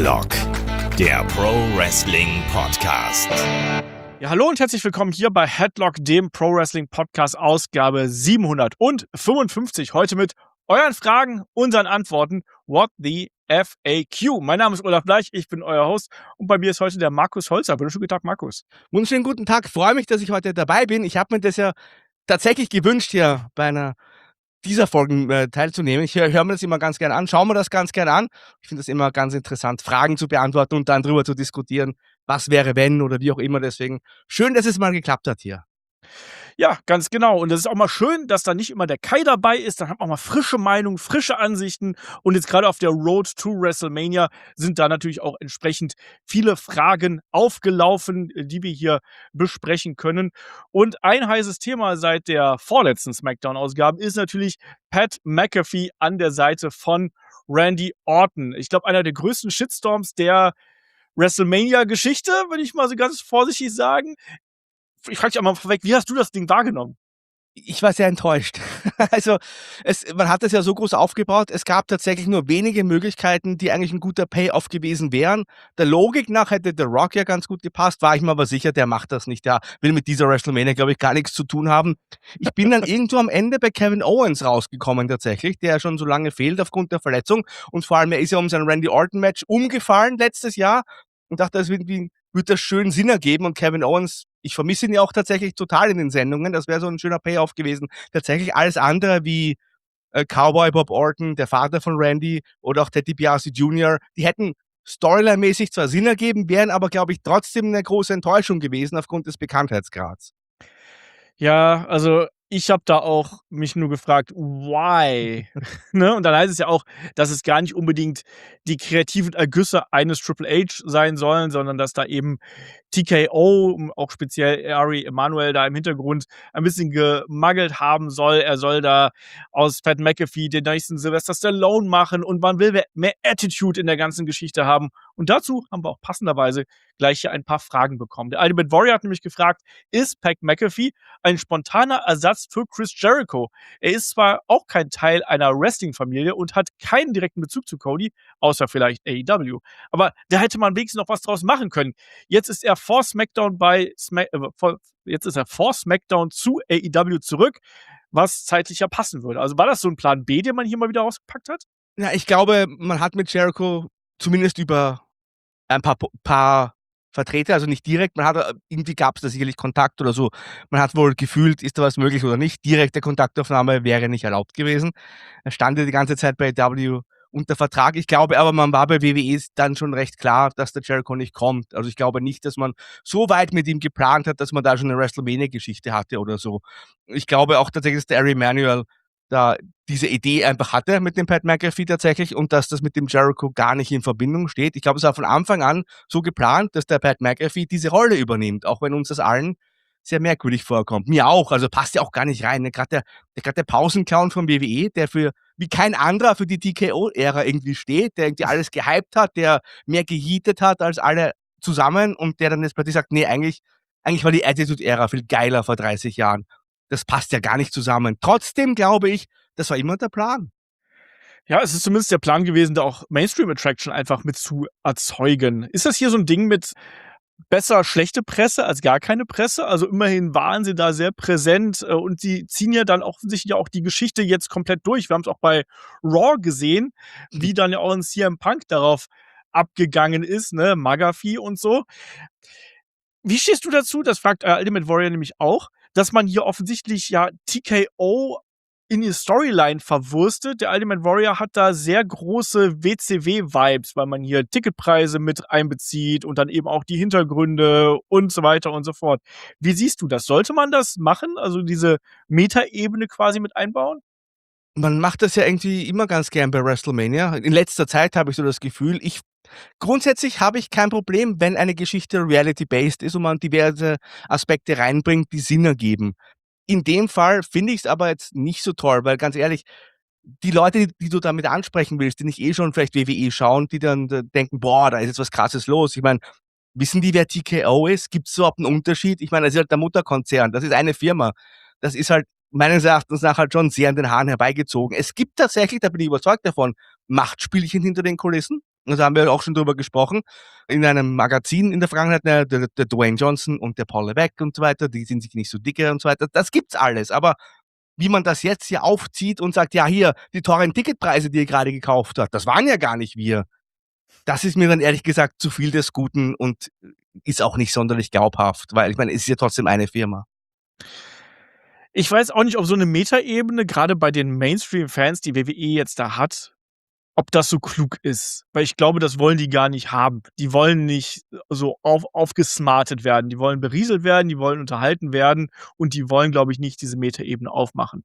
Headlock, der Pro Wrestling Podcast. Ja, hallo und herzlich willkommen hier bei Headlock, dem Pro Wrestling Podcast, Ausgabe 755. Heute mit euren Fragen, unseren Antworten. What the FAQ? Mein Name ist Olaf Bleich, ich bin euer Host und bei mir ist heute der Markus Holzer. Wunderschönen Tag, Markus. Wunderschönen guten Tag, freue mich, dass ich heute dabei bin. Ich habe mir das ja tatsächlich gewünscht, hier bei einer dieser Folgen teilzunehmen. Ich höre mir das immer ganz gerne an, schaue mir das ganz gerne an. Ich finde das immer ganz interessant, Fragen zu beantworten und dann drüber zu diskutieren, was wäre wenn oder wie auch immer. Deswegen schön, dass es mal geklappt hat hier. Ja, ganz genau. Und es ist auch mal schön, dass da nicht immer der Kai dabei ist. Dann hat man auch mal frische Meinungen, frische Ansichten. Und jetzt gerade auf der Road to WrestleMania sind da natürlich auch entsprechend viele Fragen aufgelaufen, die wir hier besprechen können. Und ein heißes Thema seit der vorletzten SmackDown-Ausgabe ist natürlich Pat McAfee an der Seite von Randy Orton. Ich glaube, einer der größten Shitstorms der WrestleMania-Geschichte, würde ich mal so ganz vorsichtig sagen. Ich frage dich einmal vorweg, wie hast du das Ding wahrgenommen? Ich war sehr enttäuscht. Also, man hat das ja so groß aufgebaut. Es gab tatsächlich nur wenige Möglichkeiten, die eigentlich ein guter Payoff gewesen wären. Der Logik nach hätte The Rock ja ganz gut gepasst, war ich mir aber sicher, der macht das nicht. Der will mit dieser WrestleMania, glaube ich, gar nichts zu tun haben. Ich bin dann irgendwo am Ende bei Kevin Owens rausgekommen tatsächlich, der ja schon so lange fehlt aufgrund der Verletzung. Und vor allem, er ist ja um sein Randy Orton-Match umgefallen letztes Jahr und dachte, das wird das schön Sinn ergeben. Und Kevin Owens, ich vermisse ihn ja auch tatsächlich total in den Sendungen. Das wäre so ein schöner Payoff gewesen. Tatsächlich alles andere wie Cowboy Bob Orton, der Vater von Randy oder auch Teddy DiBiase Jr., die hätten storyline-mäßig zwar Sinn ergeben, wären aber, glaube ich, trotzdem eine große Enttäuschung gewesen aufgrund des Bekanntheitsgrads. Ja, also ich habe da auch mich nur gefragt, why? Ne? Und dann heißt es ja auch, dass es gar nicht unbedingt die kreativen Ergüsse eines Triple H sein sollen, sondern dass da eben TKO, auch speziell Ari Emanuel da im Hintergrund ein bisschen gemagelt haben soll. Er soll da aus Pat McAfee den nächsten Sylvester Stallone machen und man will mehr Attitude in der ganzen Geschichte haben. Und dazu haben wir auch passenderweise gleich hier ein paar Fragen bekommen. Der Ultimate Warrior hat nämlich gefragt, ist Pat McAfee ein spontaner Ersatz für Chris Jericho? Er ist zwar auch kein Teil einer Wrestling-Familie und hat keinen direkten Bezug zu Cody, außer vielleicht AEW. Aber da hätte man wenigstens noch was draus machen können. Jetzt ist er vor SmackDown vor SmackDown zu AEW zurück, was zeitlich ja passen würde. Also war das so ein Plan B, den man hier mal wieder rausgepackt hat? Ja, ich glaube, man hat mit Jericho zumindest über ein paar Vertreter, also nicht direkt, irgendwie gab es da sicherlich Kontakt oder so. Man hat wohl gefühlt, ist da was möglich oder nicht. Direkte Kontaktaufnahme wäre nicht erlaubt gewesen. Er stand ja die ganze Zeit bei AEW unter Vertrag. Ich glaube aber, man war bei WWE dann schon recht klar, dass der Jericho nicht kommt. Also ich glaube nicht, dass man so weit mit ihm geplant hat, dass man da schon eine WrestleMania-Geschichte hatte oder so. Ich glaube auch tatsächlich, dass der Ari Emanuel da diese Idee einfach hatte mit dem Pat McAfee tatsächlich und dass das mit dem Jericho gar nicht in Verbindung steht. Ich glaube, es war von Anfang an so geplant, dass der Pat McAfee diese Rolle übernimmt, auch wenn uns das allen sehr merkwürdig vorkommt. Mir auch, also passt ja auch gar nicht rein. Ne? Gerade der Pausenclown vom WWE, der wie kein anderer für die TKO-Ära irgendwie steht, der irgendwie alles gehypt hat, der mehr geheatet hat als alle zusammen und der dann jetzt plötzlich sagt, nee, eigentlich war die Attitude-Ära viel geiler vor 30 Jahren. Das passt ja gar nicht zusammen. Trotzdem glaube ich, das war immer der Plan. Ja, es ist zumindest der Plan gewesen, da auch Mainstream-Attraction einfach mit zu erzeugen. Ist das hier so ein Ding mit besser schlechte Presse als gar keine Presse? Also immerhin waren sie da sehr präsent und sie ziehen ja dann offensichtlich auch die Geschichte jetzt komplett durch. Wir haben es auch bei Raw gesehen, wie dann ja auch ein CM Punk darauf abgegangen ist, ne, McAfee und so. Wie stehst du dazu? Das fragt Ultimate Warrior nämlich auch, dass man hier offensichtlich ja TKO in die Storyline verwurstet. Der Ultimate Warrior hat da sehr große WCW-Vibes, weil man hier Ticketpreise mit einbezieht und dann eben auch die Hintergründe und so weiter und so fort. Wie siehst du das? Sollte man das machen? Also diese Metaebene quasi mit einbauen? Man macht das ja irgendwie immer ganz gern bei WrestleMania. In letzter Zeit habe ich so das Gefühl, grundsätzlich habe ich kein Problem, wenn eine Geschichte reality-based ist und man diverse Aspekte reinbringt, die Sinn ergeben. In dem Fall finde ich es aber jetzt nicht so toll, weil ganz ehrlich, die Leute, die du damit ansprechen willst, die nicht schon vielleicht WWE schauen, die dann denken, boah, da ist jetzt was Krasses los. Ich meine, wissen die, wer TKO ist? Gibt es überhaupt einen Unterschied? Ich meine, das ist halt der Mutterkonzern, das ist eine Firma. Das ist halt meines Erachtens nach halt schon sehr an den Haaren herbeigezogen. Es gibt tatsächlich, da bin ich überzeugt davon, Machtspielchen hinter den Kulissen. Also haben wir auch schon drüber gesprochen. In einem Magazin in der Vergangenheit, der Dwayne Johnson und der Paul Levesque und so weiter, die sind sich nicht so dicke und so weiter. Das gibt's alles. Aber wie man das jetzt hier aufzieht und sagt, ja hier, die teuren Ticketpreise, die ihr gerade gekauft habt, das waren ja gar nicht wir. Das ist mir dann ehrlich gesagt zu viel des Guten und ist auch nicht sonderlich glaubhaft, weil ich meine, es ist ja trotzdem eine Firma. Ich weiß auch nicht, ob so eine Metaebene, gerade bei den Mainstream-Fans, die WWE jetzt da hat, ob das so klug ist. Weil ich glaube, das wollen die gar nicht haben. Die wollen nicht so aufgesmartet werden. Die wollen berieselt werden, die wollen unterhalten werden und die wollen, glaube ich, nicht diese Metaebene aufmachen.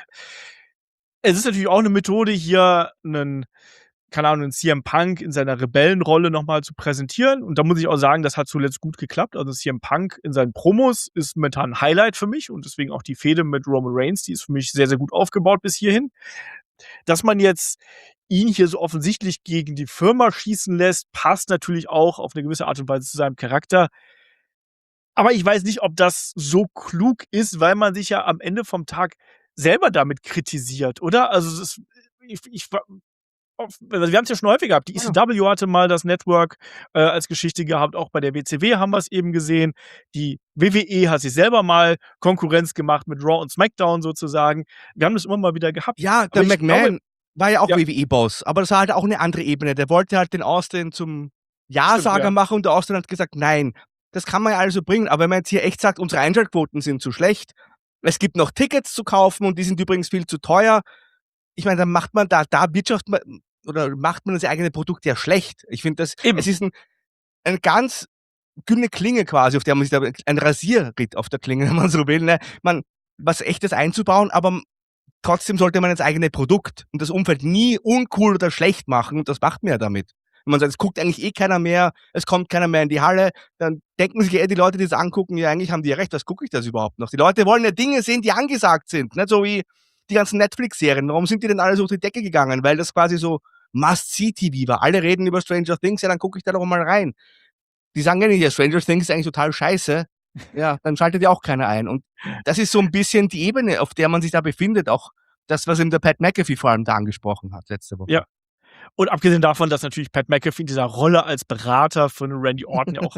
Es ist natürlich auch eine Methode, hier einen, keine Ahnung, 'nen CM Punk in seiner Rebellenrolle noch mal zu präsentieren. Und da muss ich auch sagen, das hat zuletzt gut geklappt. Also, CM Punk in seinen Promos ist momentan 'n Highlight für mich und deswegen auch die Fehde mit Roman Reigns, die ist für mich sehr, sehr gut aufgebaut bis hierhin. Dass man jetzt ihn hier so offensichtlich gegen die Firma schießen lässt, passt natürlich auch auf 'ne gewisse Art und Weise zu seinem Charakter. Aber ich weiß nicht, ob das so klug ist, weil man sich ja am Ende vom Tag selber damit kritisiert, oder? Also, das ich also, wir haben's ja schon häufig gehabt. Die Ja. ECW hatte mal das Network, als Geschichte gehabt. Auch bei der WCW haben wir's eben gesehen. Die WWE hat sich selber mal Konkurrenz gemacht mit Raw und SmackDown sozusagen. Wir haben das immer mal wieder gehabt. Ja, der Aber ich glaube McMahon war ja auch ja. WWE-Boss, aber das war halt auch eine andere Ebene. Der wollte halt den Austin zum Ja-Sager Ja. machen und der Austin hat gesagt: „Nein, das kann man ja alles so bringen." Aber wenn man jetzt hier echt sagt, unsere Einschaltquoten sind zu schlecht, es gibt noch Tickets zu kaufen und die sind übrigens viel zu teuer. Ich meine, dann macht man da wirtschaftet man oder macht man das eigene Produkt ja schlecht. Ich finde das Eben. es ist eine ganz dünne Klinge quasi, auf der man sich da ein Rasierritt auf der Klinge, wenn man so will, ne? Was Echtes einzubauen, aber trotzdem sollte man das eigene Produkt und das Umfeld nie uncool oder schlecht machen und das macht man ja damit. Wenn man sagt, es guckt eigentlich eh keiner mehr, es kommt keiner mehr in die Halle, dann denken sich die Leute, die das angucken, ja, eigentlich haben die ja recht, was gucke ich das überhaupt noch? Die Leute wollen ja Dinge sehen, die angesagt sind, nicht so wie die ganzen Netflix-Serien. Warum sind die denn alle so durch die Decke gegangen? Weil das quasi so Must-See-TV war. Alle reden über Stranger Things, ja, dann gucke ich da doch mal rein. Die sagen ja nicht, ja, Stranger Things ist eigentlich total scheiße. Ja, dann schaltet ja auch keiner ein. Und das ist so ein bisschen die Ebene, auf der man sich da befindet. Auch das, was eben der Pat McAfee vor allem da angesprochen hat letzte Woche. Ja. Und abgesehen davon, dass natürlich Pat McAfee in dieser Rolle als Berater von Randy Orton ja auch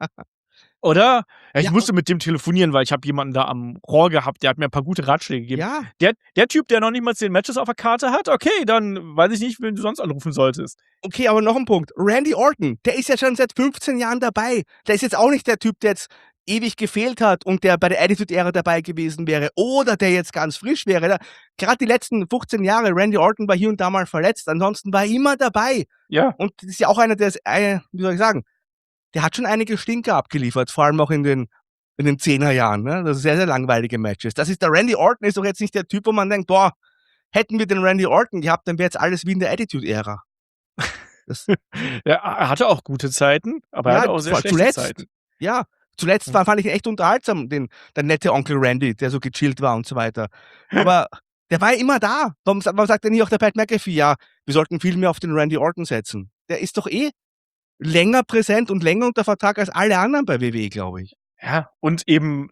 oder? Ja, ich Ja. musste mit dem telefonieren, weil ich habe jemanden da am Rohr gehabt, der hat mir 'n paar gute Ratschläge gegeben. Ja, Der Typ, der noch nicht mal 10 Matches auf der Karte hat, okay, dann weiß ich nicht, wen du sonst anrufen solltest. okay, aber noch ein Punkt. Randy Orton, der ist ja schon seit 15 Jahren dabei. Der ist jetzt auch nicht der Typ, der jetzt ewig gefehlt hat und der bei der Attitude-Ära dabei gewesen wäre oder der jetzt ganz frisch wäre. Gerade die letzten 15 Jahre, Randy Orton war hier und da mal verletzt, ansonsten war er immer dabei. Ja. Und das ist ja auch einer, der ist, wie soll ich sagen, der hat schon einige Stinker abgeliefert, vor allem auch in den 10er Jahren, ne? Das ist sehr, sehr langweilige Matches. Das ist der Randy Orton ist doch jetzt nicht der Typ, wo man denkt: „Boah, hätten wir den Randy Orton gehabt, dann wäre jetzt alles wie in der Attitude-Ära." Das Ja, er hatte auch gute Zeiten, aber er hatte auch sehr schlechte zuletzt. Zeiten. Ja, zuletzt fand ich ihn echt unterhaltsam, der nette Onkel Randy, der so gechillt war und so weiter. Aber der war ja immer da. Warum sagt denn hier auch der Pat McAfee: „Ja, wir sollten viel mehr auf den Randy Orton setzen." Der ist doch eh länger präsent und länger unter Vertrag als alle anderen bei WWE, glaube ich. Ja, und eben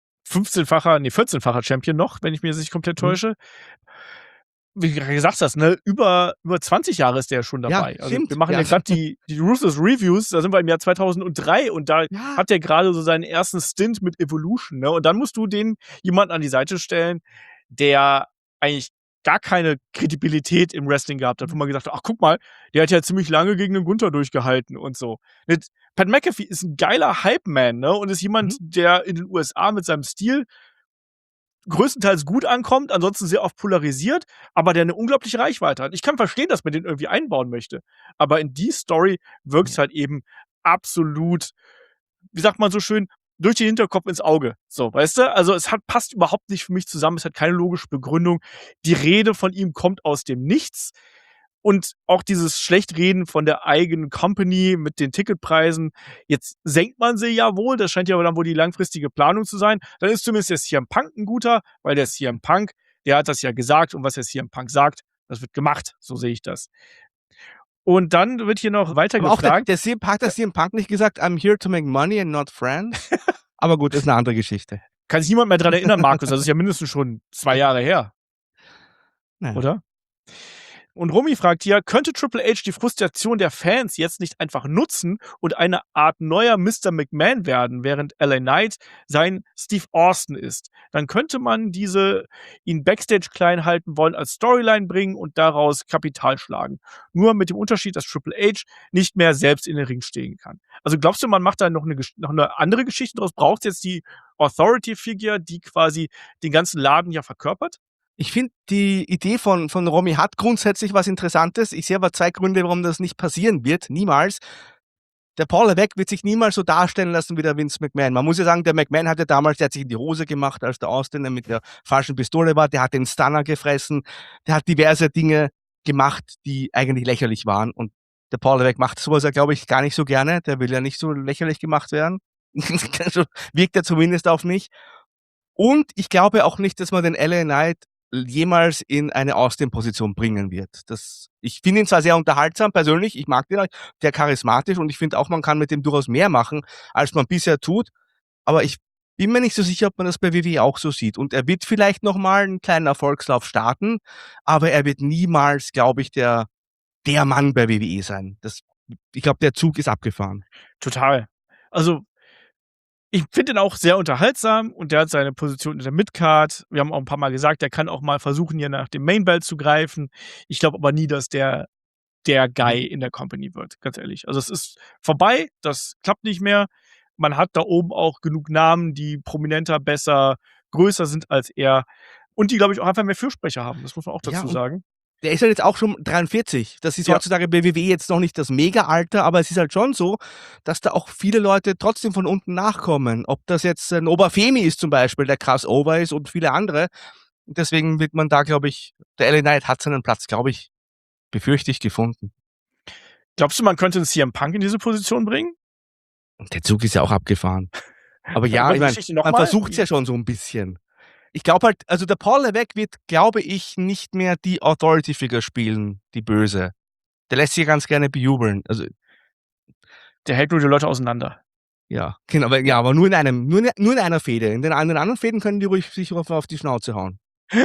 14-facher Champion noch, wenn ich mich jetzt nicht komplett täusche. Wie du gerade gesagt hast, ne, über 20 Jahre ist der ja schon Ja, dabei. Also, stimmt. wir machen Ja. ja grad die Ruthless Reviews, da sind wir im Jahr 2003 und da Ja. hat der gerade so seinen ersten Stint mit Evolution, ne? Und dann musst du den jemanden an die Seite stellen, der eigentlich gar keine Kredibilität im Wrestling gehabt hat, wo man gesagt hat: „Ach, guck mal, der hat ja ziemlich lange gegen den Gunther durchgehalten“ und so. Mit Pat McAfee ist 'n geiler Hype-Man, ne, und ist jemand, der in den USA mit seinem Stil größtenteils gut ankommt, ansonsten sehr oft polarisiert, aber der 'ne unglaubliche Reichweite hat. Ich kann verstehen, dass man den irgendwie einbauen möchte, aber in die Story wirkt's halt eben absolut, wie sagt man so schön, durch den Hinterkopf ins Auge. So, weißt du? Also, passt überhaupt nicht für mich zusammen, es hat keine logische Begründung. Die Rede von ihm kommt aus dem Nichts und auch dieses Schlechtreden von der eigenen Company mit den Ticketpreisen. Jetzt senkt man sie ja wohl, das scheint ja dann wohl die langfristige Planung zu sein. Dann ist zumindest der CM Punk 'n guter, weil der CM Punk, der hat das ja gesagt und was der CM Punk sagt, das wird gemacht. So sehe ich das. Und dann wird hier noch weiter Aber auch gefragt. der CM Punk nicht gesagt: „I'm here to make money and not friends?" Aber gut, ist 'ne andere Geschichte. Kann sich niemand mehr dran erinnern, Markus. Das ist ja mindestens schon 2 Jahre her, Na ja. oder? Und Romy fragt hier, könnte Triple H die Frustration der Fans jetzt nicht einfach nutzen und eine Art neuer Mr. McMahon werden, während LA Knight sein Steve Austin ist? Dann könnte man ihn Backstage klein halten wollen, als Storyline bringen und daraus Kapital schlagen. Nur mit dem Unterschied, dass Triple H nicht mehr selbst in den Ring stehen kann. Also glaubst du, man macht da noch eine andere Geschichte draus? Braucht es jetzt die Authority-Figure, die quasi den ganzen Laden ja verkörpert? Ich finde, die Idee von Romy hat grundsätzlich was Interessantes. Ich sehe aber 2 Gründe, warum das nicht passieren wird. Niemals. Der Paul Levesque wird sich niemals so darstellen lassen wie der Vince McMahon. Man muss ja sagen, der McMahon hat sich in die Hose gemacht, als der Austin mit der falschen Pistole war. Der hat den Stunner gefressen. Der hat diverse Dinge gemacht, die eigentlich lächerlich waren. Und der Paul Levesque macht sowas ja, glaube ich, gar nicht so gerne. Der will ja nicht so lächerlich gemacht werden. Also wirkt er zumindest auf mich. Und ich glaube auch nicht, dass man den LA Knight jemals in eine Austin-Position bringen wird. Ich finde ihn zwar sehr unterhaltsam, persönlich, ich mag den, der charismatisch, und ich finde auch, man kann mit dem durchaus mehr machen, als man bisher tut, aber ich bin mir nicht so sicher, ob man das bei WWE auch so sieht. Und er wird vielleicht nochmal einen kleinen Erfolgslauf starten, aber er wird niemals, glaube ich, der Mann bei WWE sein. Ich glaube, der Zug ist abgefahren. Total. Also, ich finde ihn auch sehr unterhaltsam und der hat seine Position in der Midcard. Wir haben auch ein paar Mal gesagt, der kann auch mal versuchen, hier nach dem Main Belt zu greifen. Ich glaube aber nie, dass der Guy in der Company wird, ganz ehrlich. Also, es ist vorbei, das klappt nicht mehr. Man hat da oben auch genug Namen, die prominenter, besser, größer sind als er und die, glaube ich, auch einfach mehr Fürsprecher haben. Das muss man auch dazu sagen. Der ist halt jetzt auch schon 43. Das ist heutzutage bei WWE jetzt noch nicht das Mega-Alter, aber es ist halt schon so, dass da auch viele Leute trotzdem von unten nachkommen. Ob das jetzt ein Oberfemi ist zum Beispiel, der krass over ist, und viele andere. Deswegen wird man da, glaube ich, der LA Knight hat seinen Platz, glaube ich, befürchte ich, gefunden. Glaubst du, man könnte einen CM Punk in diese Position bringen? Und der Zug ist ja auch abgefahren. Aber ja, ich meine, man versucht es ja schon so ein bisschen. Ich glaube halt, also der Paul Levesque wird, glaube ich, nicht mehr die Authority-Figure spielen, die Böse. Der lässt sich ganz gerne bejubeln. Also, der hält nur die Leute auseinander. Ja, genau, aber nur in einer Fehde. In den anderen Fäden können die ruhig sich auf die Schnauze hauen.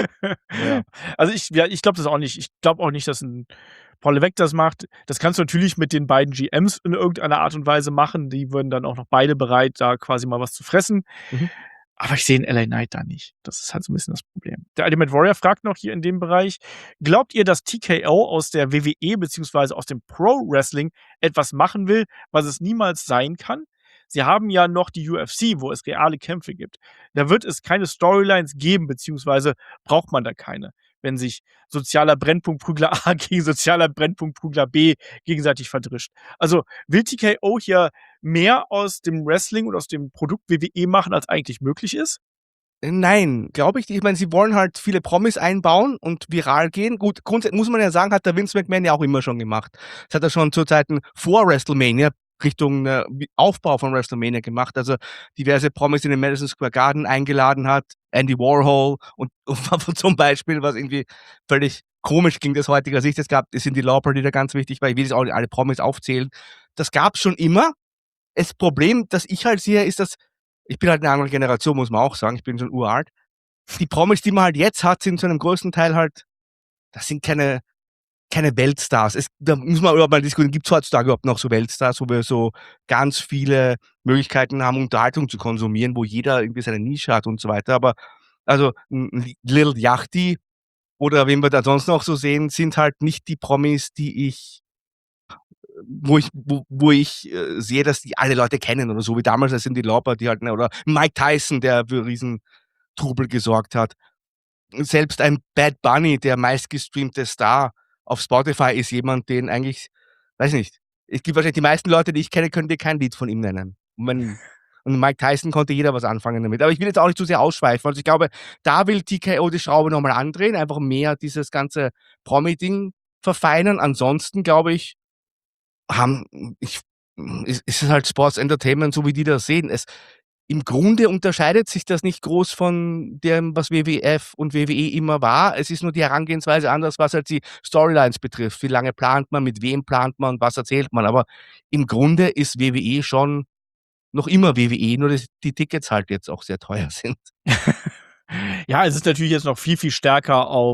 Ja. Also ich glaube das auch nicht. Ich glaube auch nicht, dass ein Paul Levesque das macht. Das kannst du natürlich mit den beiden GMs in irgendeiner Art und Weise machen. Die würden dann auch noch beide bereit, da quasi mal was zu fressen. Mhm. Aber ich sehe einen LA Knight da nicht. Das ist halt so ein bisschen das Problem. Der Ultimate Warrior fragt noch hier in dem Bereich, glaubt ihr, dass TKO aus der WWE bzw. aus dem Pro-Wrestling etwas machen will, was es niemals sein kann? Sie haben ja noch die UFC, wo es reale Kämpfe gibt. Da wird es keine Storylines geben, beziehungsweise braucht man da keine, wenn sich sozialer Brennpunkt Prügler A gegen sozialer Brennpunkt Prügler B gegenseitig verdrischt. Also will TKO hier mehr aus dem Wrestling und aus dem Produkt WWE machen, als eigentlich möglich ist? Nein, glaube ich nicht. Ich meine, sie wollen halt viele Promis einbauen und viral gehen. Gut, grundsätzlich muss man ja sagen, hat der Vince McMahon ja auch immer schon gemacht. Das hat er schon zu Zeiten vor WrestleMania Richtung Aufbau von WrestleMania gemacht. Also diverse Promis in den Madison Square Garden eingeladen hat. Andy Warhol und zum Beispiel, was irgendwie völlig komisch ging aus heutiger Sicht. Es gab Cyndi Lauper, die da ganz wichtig war. Ich will jetzt auch nicht alle Promis aufzählen. Das gab es schon immer. Das Problem, das ich halt sehe, ist, dass ich bin halt eine andere Generation, muss man auch sagen. Ich bin schon uralt. Die Promis, die man halt jetzt hat, sind zu einem größten Teil halt, das sind keine Weltstars. Da muss man überhaupt mal diskutieren, gibt es heutzutage überhaupt noch so Weltstars, wo wir so ganz viele Möglichkeiten haben, Unterhaltung zu konsumieren, wo jeder irgendwie seine Nische hat und so weiter. Aber also Lil Yachty oder wen wir da sonst noch so sehen, sind halt nicht die Promis, wo ich sehe, dass die alle Leute kennen oder so, wie damals als Cyndi Lauper, die halt, oder Mike Tyson, der für riesen Trubel gesorgt hat. Selbst ein Bad Bunny, der meistgestreamte Star auf Spotify, ist jemand, den eigentlich, weiß nicht, es gibt wahrscheinlich die meisten Leute, die ich kenne, können dir kein Lied von ihm nennen. Und Mike Tyson konnte jeder was anfangen damit. Aber ich will jetzt auch nicht zu sehr ausschweifen. Also ich glaube, da will TKO die Schraube nochmal andrehen, einfach mehr dieses ganze Promi-Ding verfeinern. Ansonsten, glaube ich, ist es halt Sports Entertainment, so wie die das sehen. Im Grunde unterscheidet sich das nicht groß von dem, was WWF und WWE immer war. Es ist nur die Herangehensweise anders, was halt die Storylines betrifft. Wie lange plant man, mit wem plant man, was erzählt man. Aber im Grunde ist WWE schon noch immer WWE, nur dass die Tickets halt jetzt auch sehr teuer sind. Ja, es ist natürlich jetzt noch viel, viel stärker auf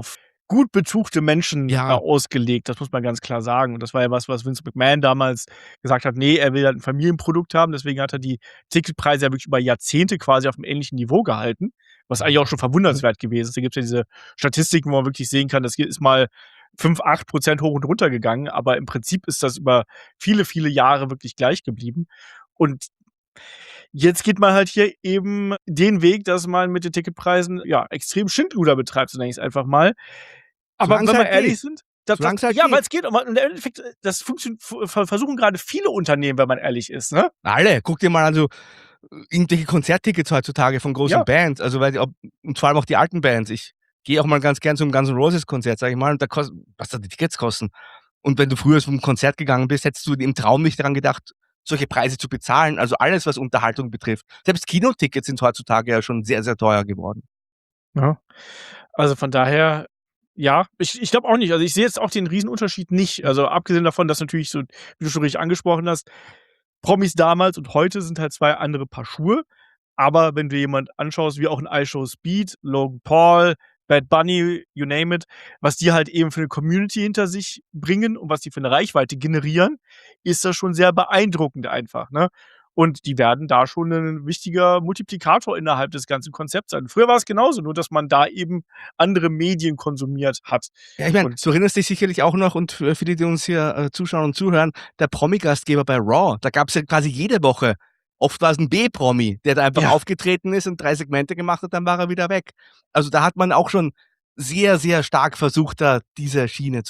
gut betuchte Menschen Ja. ausgelegt, das muss man ganz klar sagen. Und das war ja was Vince McMahon damals gesagt hat, nee, er will halt 'n Familienprodukt haben, deswegen hat er die Ticketpreise ja wirklich über Jahrzehnte quasi auf 'm ähnlichen Niveau gehalten, was eigentlich auch schon verwundernswert gewesen ist. Da gibt's ja diese Statistiken, wo man wirklich sehen kann, das ist mal 5, 8% hoch und runter gegangen, aber im Prinzip ist das über viele, viele Jahre wirklich gleich geblieben. Und jetzt geht man halt hier eben den Weg, dass man mit den Ticketpreisen, ja, extrem Schindluder betreibt, so nenne ich's einfach mal. Aber Solang's wenn wir halt ehrlich geht. sind, das Solang's halt ja, geht. weil's geht, aber im Endeffekt, das versuchen grade viele Unternehmen, wenn man ehrlich ist, ne? Alle. Guck dir mal an, so irgendwelche Konzerttickets heutzutage von großen Ja. Bands, also und vor allem auch die alten Bands. Ich gehe auch mal ganz gern zum Guns N' Roses Konzert, sage ich mal, und was da die Tickets kosten. Und wenn du früher zum Konzert gegangen bist, hättest du im Traum nicht daran gedacht, solche Preise zu bezahlen. Also alles, was Unterhaltung betrifft. Selbst Kinotickets sind heutzutage ja schon sehr, sehr teuer geworden. Ja. Also, von daher, ja, ich glaube auch nicht. Also, ich sehe jetzt auch den Riesenunterschied nicht. Also, abgesehen davon, dass natürlich so, wie du schon richtig angesprochen hast, Promis damals und heute sind halt 2 andere Paar Schuhe. Aber wenn du jemand anschaust, wie auch 'n iShowSpeed, Logan Paul, Bad Bunny, you name it, was die halt eben für 'ne Community hinter sich bringen und was die für 'ne Reichweite generieren, ist das schon sehr beeindruckend einfach, ne? Und die werden da schon 'nen wichtiger Multiplikator innerhalb des ganzen Konzepts sein. Früher war's genauso, nur dass man da eben andere Medien konsumiert hat. Ja, ich meine, Und du erinnerst dich sicherlich auch noch und für die, die uns hier zuschauen und zuhören, der Promi-Gastgeber bei Raw, da gab's ja quasi jede Woche, oft war's 'n B-Promi, der da einfach Ja. aufgetreten ist und 3 Segmente gemacht hat, dann war er wieder weg. Also, da hat man auch schon sehr, sehr stark versucht, da diese Schiene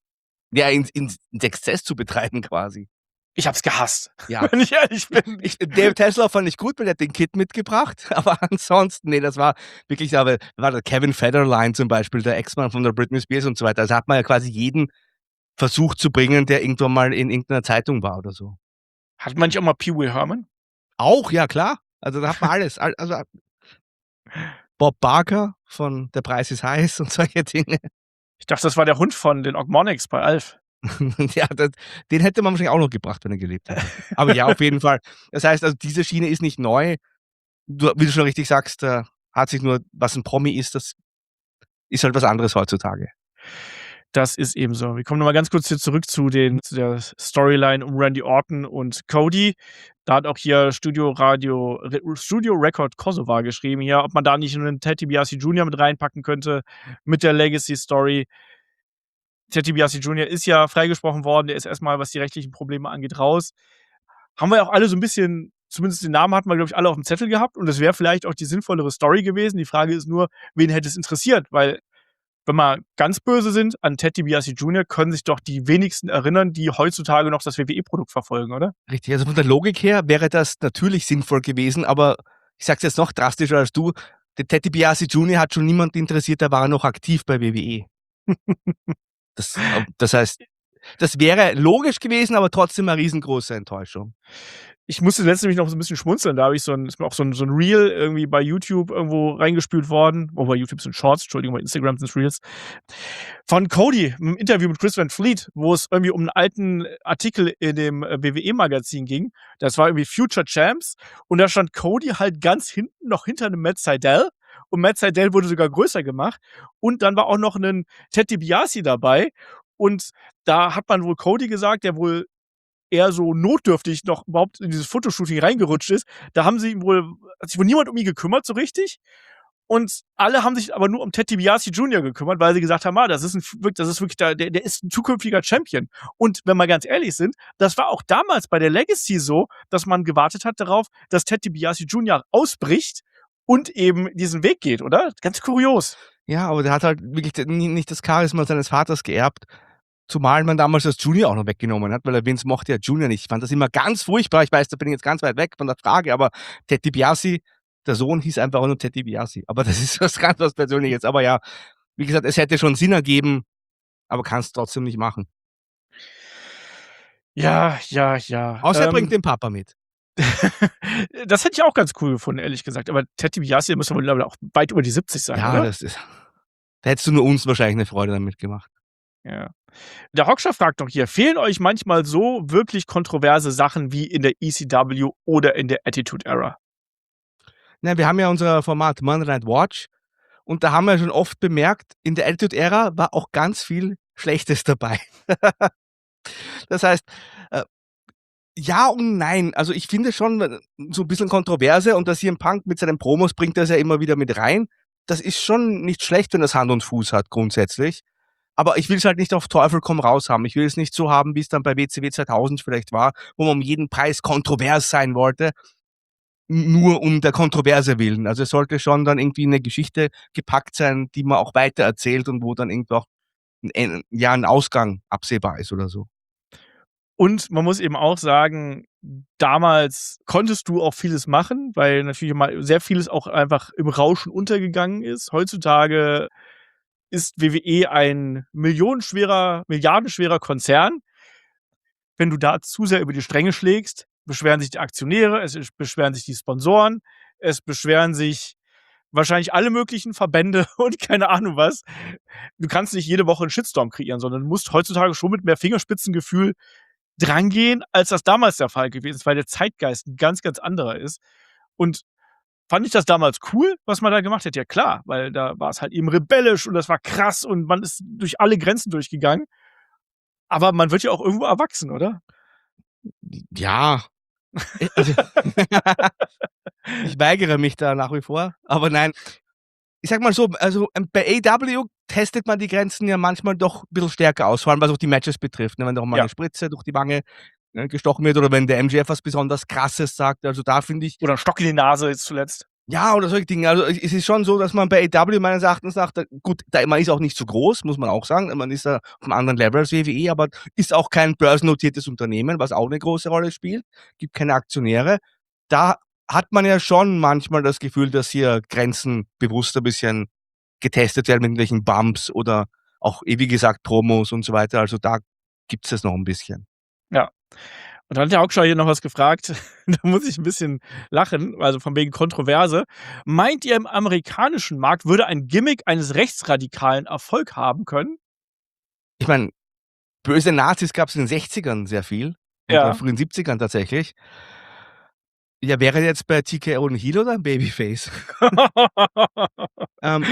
ins Exzess zu betreiben quasi. ich habe es gehasst, Ja. wenn ich ehrlich bin. David Hasselhoff fand ich gut, weil der hat den Kid mitgebracht, aber ansonsten, nee, das war wirklich, aber war der Kevin Federline zum Beispiel, der Ex-Mann von der Britney Spears und so weiter. Also hat man ja quasi jeden versucht zu bringen, der irgendwann mal in irgendeiner Zeitung war oder so. Hat man nicht auch mal Pee Wee Herman? Auch, ja klar. Also da hat man alles. Also Bob Barker von Der Preis ist heiß und solche Dinge. Ich dachte, das war der Hund von den Ogmonics bei Alf. Ja, den hätte man wahrscheinlich auch noch gebracht, wenn er gelebt hätte. Aber ja, auf jeden Fall. Das heißt also, diese Schiene ist nicht neu. Wie du schon richtig sagst, hat sich nur, was ein Promi ist, das ist halt was anderes heutzutage. Das ist eben so. Wir kommen noch mal ganz kurz hier zurück zu der Storyline um Randy Orton und Cody. Da hat auch hier Studio Record Kosovo geschrieben hier, ob man da nicht einen Ted DiBiase Jr. mit reinpacken könnte mit der Legacy Story. Ted DiBiase Jr. ist ja freigesprochen worden. Der ist erstmal, was die rechtlichen Probleme angeht, raus. Haben wir ja auch alle so ein bisschen, zumindest den Namen hatten wir, glaube ich, alle auf dem Zettel gehabt. Und das wäre vielleicht auch die sinnvollere Story gewesen. Die Frage ist nur, wen hätte es interessiert? Weil, wenn wir ganz böse sind, an Ted DiBiase Jr. können sich doch die wenigsten erinnern, die heutzutage noch das WWE-Produkt verfolgen, oder? Richtig, also von der Logik her wäre das natürlich sinnvoll gewesen, aber ich sag's jetzt noch drastischer als du. Der Ted DiBiase Jr. hat schon niemand interessiert, da war er noch aktiv bei WWE. Das heißt, das wäre logisch gewesen, aber trotzdem eine riesengroße Enttäuschung. Ich musste letztens nämlich noch so ein bisschen schmunzeln. Da habe ich ist mir auch so 'n Reel irgendwie bei YouTube irgendwo reingespült worden. Oh, bei YouTube sind Shorts, Entschuldigung, bei Instagram sind's Reels. Von Cody, im Interview mit Chris Van Fleet, wo es irgendwie um 'n alten Artikel in dem WWE-Magazin ging. Das war irgendwie Future Champs und da stand Cody halt ganz hinten noch hinter 'nem Matt Sydal und Matt Sydal wurde sogar größer gemacht und dann war auch noch 'nen Ted DiBiase dabei und da hat man wohl Cody gesagt, der wohl eher so notdürftig noch überhaupt in dieses Fotoshooting reingerutscht ist. Da hat sich wohl niemand um ihn gekümmert so richtig. Und alle haben sich aber nur um Ted DiBiase Jr. gekümmert, weil sie gesagt haben, das ist wirklich der ist 'n zukünftiger Champion. Und wenn wir ganz ehrlich sind, das war auch damals bei der Legacy so, dass man gewartet hat darauf, dass Ted DiBiase Jr. ausbricht und eben diesen Weg geht, oder? Ganz kurios. Ja, aber der hat halt wirklich nicht das Charisma seines Vaters geerbt. Zumal man damals das Junior auch noch weggenommen hat, weil der Vince mochte ja Junior nicht. Ich fand das immer ganz furchtbar. Ich weiß, da bin ich jetzt ganz weit weg von der Frage, aber Ted DiBiase, der Sohn hieß einfach auch nur Ted DiBiase. Aber das ist was Persönliches. Aber ja, wie gesagt, es hätte schon Sinn ergeben, aber kannst trotzdem nicht machen. Ja. Außer er bringt den Papa mit. Das hätte ich auch ganz cool gefunden, ehrlich gesagt. Aber Ted DiBiase müsste wohl auch weit über die 70 sein, Ja, oder? da hättest du nur uns wahrscheinlich eine Freude damit gemacht. Ja. Der Hockscher fragt noch hier, fehlen euch manchmal so wirklich kontroverse Sachen wie in der ECW oder in der Attitude Era? Na, wir haben ja unser Format Monday Night Watch Und da haben wir schon oft bemerkt, in der Attitude-Ära war auch ganz viel Schlechtes dabei. Das heißt, ja und nein. Also ich finde schon so ein bisschen Kontroverse und dass CM Punk mit seinen Promos bringt das ja immer wieder mit rein. Das ist schon nicht schlecht, wenn das Hand und Fuß hat grundsätzlich. Aber ich will es halt nicht auf Teufel komm raus haben. Ich will es nicht so haben, wie es dann bei WCW 2000 vielleicht war, wo man um jeden Preis kontrovers sein wollte, nur um der Kontroverse willen. Also es sollte schon dann irgendwie eine Geschichte gepackt sein, die man auch weitererzählt und wo dann irgendwie auch ein Ausgang absehbar ist oder so. Und man muss eben auch sagen, damals konntest du auch vieles machen, weil natürlich mal sehr vieles auch einfach im Rauschen untergegangen ist. Heutzutage ist WWE ein milliardenschwerer Konzern. Wenn du da zu sehr über die Stränge schlägst, beschweren sich die Aktionäre, beschweren sich die Sponsoren, es beschweren sich wahrscheinlich alle möglichen Verbände und keine Ahnung was. Du kannst nicht jede Woche einen Shitstorm kreieren, sondern du musst heutzutage schon mit mehr Fingerspitzengefühl drangehen, als das damals der Fall gewesen ist, weil der Zeitgeist ein ganz, ganz anderer ist. Und fand ich das damals cool, was man da gemacht hat? Ja klar, weil da war es halt eben rebellisch und das war krass und man ist durch alle Grenzen durchgegangen. Aber man wird ja auch irgendwo erwachsen, oder? Ja. Also, ich weigere mich da nach wie vor. Aber nein, ich sag mal so, also bei AEW testet man die Grenzen ja manchmal doch ein bisschen stärker aus, vor allem was auch die Matches betrifft. Ne? Wenn da auch mal Ja. eine Spritze durch die Wange gestochen wird oder wenn der MJF was besonders Krasses sagt. Also da finde ich, Oder ein Stock in die Nase jetzt zuletzt. ja, oder solche Dinge. Also es ist schon so, dass man bei AEW meines Erachtens nach, gut, man ist auch nicht so groß, muss man auch sagen. Man ist da auf einem anderen Level als WWE, aber ist auch kein börsennotiertes Unternehmen, was auch eine große Rolle spielt. Gibt keine Aktionäre. Da hat man ja schon manchmal das Gefühl, dass hier Grenzen bewusst ein bisschen getestet werden mit irgendwelchen Bumps oder auch, wie gesagt, Promos und so weiter. Also da gibt's das noch ein bisschen. Ja. Und dann hat der Hauptschau hier noch was gefragt. Da muss ich ein bisschen lachen, also von wegen Kontroverse. Meint ihr, im amerikanischen Markt würde ein Gimmick eines Rechtsradikalen Erfolg haben können? Ich meine, böse Nazis gab's in den 60ern sehr viel und Ja. frühen 70ern tatsächlich. Ja, wäre jetzt bei TKO 'n Heel oder ein Babyface? Ähm,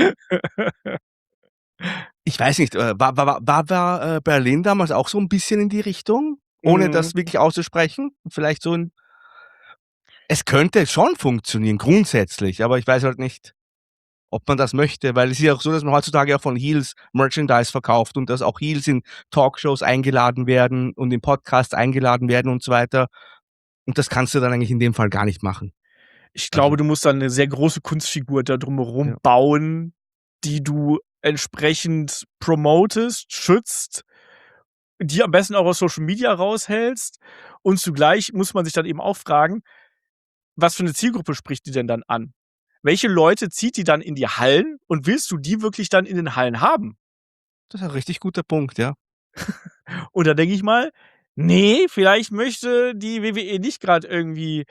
ich weiß nicht, war Berlin damals auch so 'n bisschen in die Richtung, ohne das wirklich auszusprechen? Vielleicht so 'n es könnte schon funktionieren grundsätzlich, aber ich weiß halt nicht, ob man das möchte, weil es ist ja auch so, dass man heutzutage auch von Heels Merchandise verkauft und dass auch Heels in Talkshows eingeladen werden und in Podcasts eingeladen werden und so weiter. Und das kannst du dann eigentlich in dem Fall gar nicht machen. Ich Also, glaube, du musst dann 'ne sehr große Kunstfigur da drumherum ja. bauen, die du entsprechend promotest, schützt, die am besten auch aus Social Media raushältst. Und zugleich muss man sich dann eben auch fragen, was für 'ne Zielgruppe spricht die denn dann an? Welche Leute zieht die dann in die Hallen und willst du die wirklich dann in den Hallen haben? Das ist ein richtig guter Punkt, ja. Und da denke ich mal, ne, vielleicht möchte die WWE nicht grad irgendwie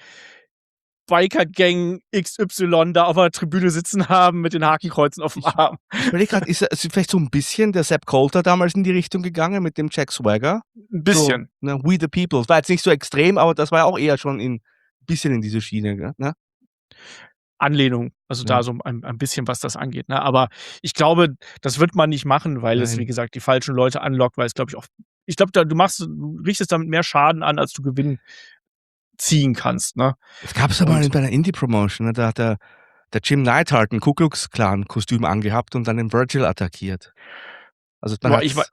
Biker-Gang XY da auf der Tribüne sitzen haben mit den Hakenkreuzen aufm Arm. Ich überlege grad, ist vielleicht so 'n bisschen der Sepp Coulter damals in die Richtung gegangen mit dem Jack Swagger? 'N bisschen. So, ne, We the People. Es war jetzt nicht so extrem, aber das war ja auch eher schon bisschen in diese Schiene, gell, ne? Anlehnung, also da Ja. so ein bisschen, was das angeht, ne? Aber ich glaube, das wird man nicht machen, weil es, wie Nein. gesagt, die falschen Leute anlockt, weil es, glaube ich, auch ich glaube, da du richtest damit mehr Schaden an, als du Gewinn ziehen kannst, ne? Das gab's ja mal Und bei 'ner Indie-Promotion, ne? Da hat der Jim Neidhart 'n Ku Klux Klan-Kostüm angehabt und dann den Virgil attackiert. Also, man boah, ich wei hat's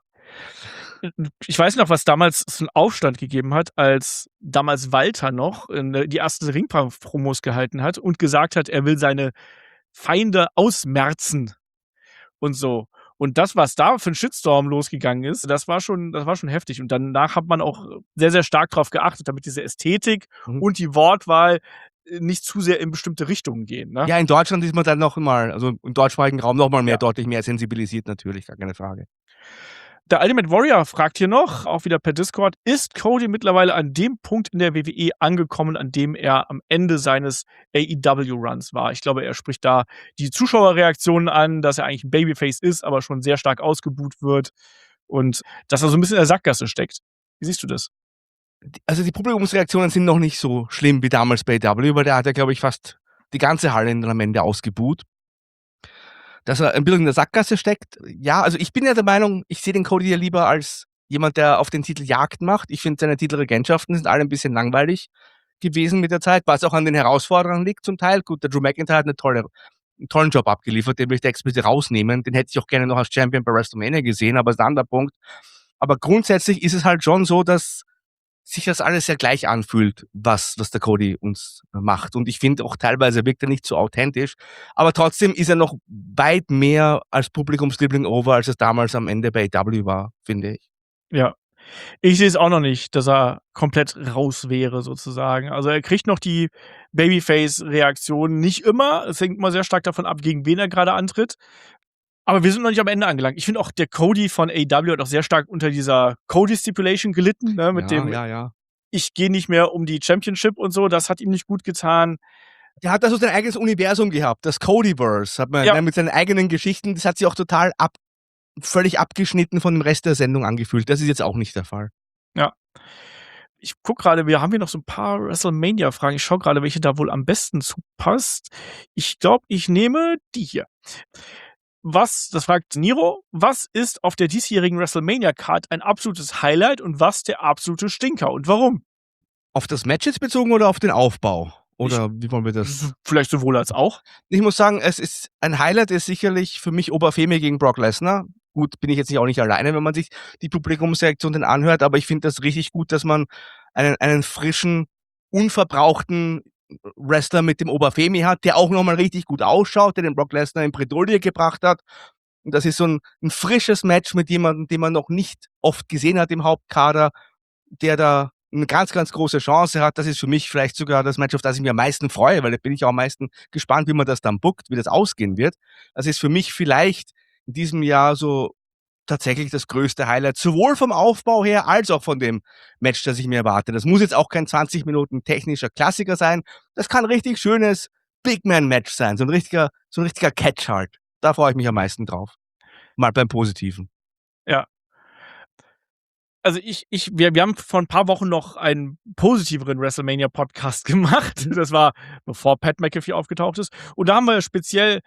ich weiß noch, was damals so 'n Aufstand gegeben hat, als damals Walter noch, die ersten Ringkampf-Promos gehalten hat und gesagt hat, er will seine Feinde ausmerzen und so. Und das, was da für 'n Shitstorm losgegangen ist, das war schon heftig. Und danach hat man auch sehr, sehr stark drauf geachtet, damit diese Ästhetik mhm. und die Wortwahl, nicht zu sehr in bestimmte Richtungen gehen, ne? Ja, in Deutschland ist man dann noch mal also, im deutschsprachigen Raum noch mal mehr Ja. deutlich mehr sensibilisiert natürlich, gar keine Frage. Der Ultimate Warrior fragt hier noch, auch wieder per Discord: Ist Cody mittlerweile an dem Punkt in der WWE angekommen, an dem er am Ende seines AEW-Runs war? Ich glaube, er spricht da die Zuschauerreaktionen an, dass er eigentlich 'n Babyface ist, aber schon sehr stark ausgebuht wird und dass er so 'n bisschen in der Sackgasse steckt. Wie siehst du das? Also, die Publikumsreaktionen sind noch nicht so schlimm wie damals bei AEW, weil der hat ja, glaube ich, fast die ganze Halle dann am Ende ausgebuht. dass er ein bisschen in der Sackgasse steckt. Ja, also ich bin ja der Meinung, ich sehe den Cody ja lieber als jemand, der auf den Titel Jagd macht. Ich finde, seine Titelregentschaften sind alle ein bisschen langweilig gewesen mit der Zeit, was auch an den Herausforderern liegt zum Teil. Gut, der Drew McIntyre hat einen tollen Job abgeliefert, den möchte ich explizit rausnehmen. Den hätte ich auch gerne noch als Champion bei WrestleMania gesehen, aber ist ein anderer Punkt. Aber grundsätzlich ist es halt schon so, dass sich das alles sehr gleich anfühlt, was der Cody uns macht. Und ich finde auch teilweise wirkt er nicht so authentisch. Aber trotzdem ist er noch weit mehr als Publikumsliebling over, als es damals am Ende bei AEW war, finde ich. Ja. Ich sehe es auch noch nicht, dass er komplett raus wäre, sozusagen. Also er kriegt noch die Babyface-Reaktion nicht immer. Es hängt immer sehr stark davon ab, gegen wen er gerade antritt. Aber wir sind noch nicht am Ende angelangt. Ich finde auch, der Cody von AEW hat auch sehr stark unter dieser Cody-Stipulation gelitten, ne, mit dem Ja. ich gehe nicht mehr um die Championship und so. Das hat ihm nicht gut getan. Der hat also sein eigenes Universum gehabt, das Codyverse, hat man Ja. mit seinen eigenen Geschichten, das hat sich auch total völlig abgeschnitten von dem Rest der Sendung angefühlt. Das ist jetzt auch nicht der Fall. Ja. Ich gucke gerade, wir haben hier noch so ein paar WrestleMania-Fragen. Ich schaue gerade, welche da wohl am besten zu passt. Ich glaube, ich nehme die hier. Das fragt Niro, was ist auf der diesjährigen WrestleMania-Card ein absolutes Highlight und was der absolute Stinker und warum? Auf das Match jetzt bezogen oder auf den Aufbau? Oder wie wollen wir das? Vielleicht sowohl als auch. Ich muss sagen, es ist ein Highlight, ist sicherlich für mich Oberfemi gegen Brock Lesnar. Gut, bin ich jetzt auch nicht alleine, wenn man sich die Publikumsreaktion dann anhört, aber ich finde das richtig gut, dass man einen frischen, unverbrauchten Wrestler mit dem Oberfemi hat, der auch nochmal richtig gut ausschaut, der den Brock Lesnar in Bredouille gebracht hat. Und das ist so ein frisches Match mit jemandem, den man noch nicht oft gesehen hat im Hauptkader, der da eine ganz, ganz große Chance hat. Das ist für mich vielleicht sogar das Match, auf das ich mich am meisten freue, weil da bin ich auch am meisten gespannt, wie man das dann bookt, wie das ausgehen wird. Das ist für mich vielleicht in diesem Jahr so tatsächlich das größte Highlight, sowohl vom Aufbau her als auch von dem Match, das ich mir erwarte. Das muss jetzt auch kein 20 Minuten technischer Klassiker sein. Das kann ein richtig schönes Big-Man-Match sein, so ein richtiger Catch halt. Da freue ich mich am meisten drauf. Mal beim Positiven. Ja. Also wir haben vor ein paar Wochen noch einen positiveren WrestleMania-Podcast gemacht. Das war, bevor Pat McAfee aufgetaucht ist. Und da haben wir speziell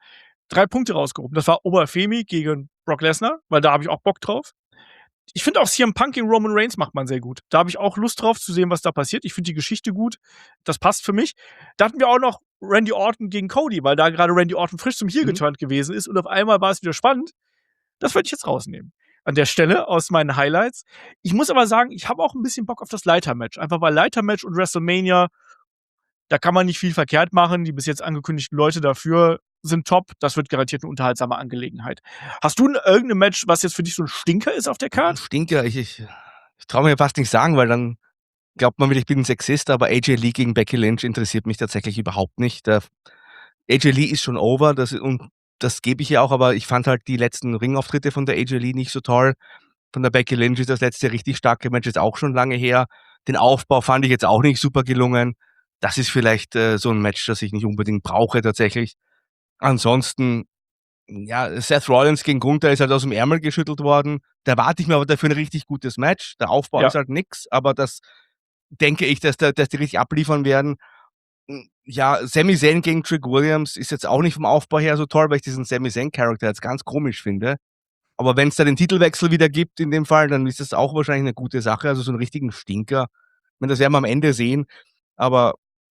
3 Punkte rausgehoben. Das war Oberfemi gegen Brock Lesnar, weil da habe ich auch Bock drauf. Ich finde auch CM Punk gegen Roman Reigns macht man sehr gut. Da habe ich auch Lust drauf zu sehen, was da passiert. Ich finde die Geschichte gut. Das passt für mich. Da hatten wir auch noch Randy Orton gegen Cody, weil da gerade Randy Orton frisch zum Heel geturnt gewesen ist und auf einmal war es wieder spannend. Das würde ich jetzt rausnehmen. An der Stelle aus meinen Highlights. Ich muss aber sagen, ich habe auch ein bisschen Bock auf das Leitermatch. Einfach weil Leitermatch und WrestleMania, da kann man nicht viel verkehrt machen. Die bis jetzt angekündigten Leute dafür sind top. Das wird garantiert eine unterhaltsame Angelegenheit. Hast du irgendein Match, was jetzt für dich so ein Stinker ist auf der Ein Card? Stinker, ich traue mir fast nicht sagen, weil dann glaubt man wieder, ich bin ein Sexist, aber AJ Lee gegen Becky Lynch interessiert mich tatsächlich überhaupt nicht. AJ Lee ist schon over, das gebe ich ja auch, aber ich fand halt die letzten Ringauftritte von der AJ Lee nicht so toll. Von der Becky Lynch ist das letzte richtig starke Match jetzt auch schon lange her. Den Aufbau fand ich jetzt auch nicht super gelungen. Das ist vielleicht so ein Match, das ich nicht unbedingt brauche tatsächlich. Ansonsten, ja, Seth Rollins gegen Gunther ist halt aus dem Ärmel geschüttelt worden. Da erwarte ich mir aber dafür ein richtig gutes Match. Der Aufbau Ja. ist halt nix, aber das denke ich, dass die richtig abliefern werden. Ja, Sami Zayn gegen Trick Williams ist jetzt auch nicht vom Aufbau her so toll, weil ich diesen Sami Zayn-Charakter jetzt ganz komisch finde. Aber wenn es da den Titelwechsel wieder gibt in dem Fall, dann ist das auch wahrscheinlich eine gute Sache. Also so einen richtigen Stinker. Ich meine, das werden wir am Ende sehen. Aber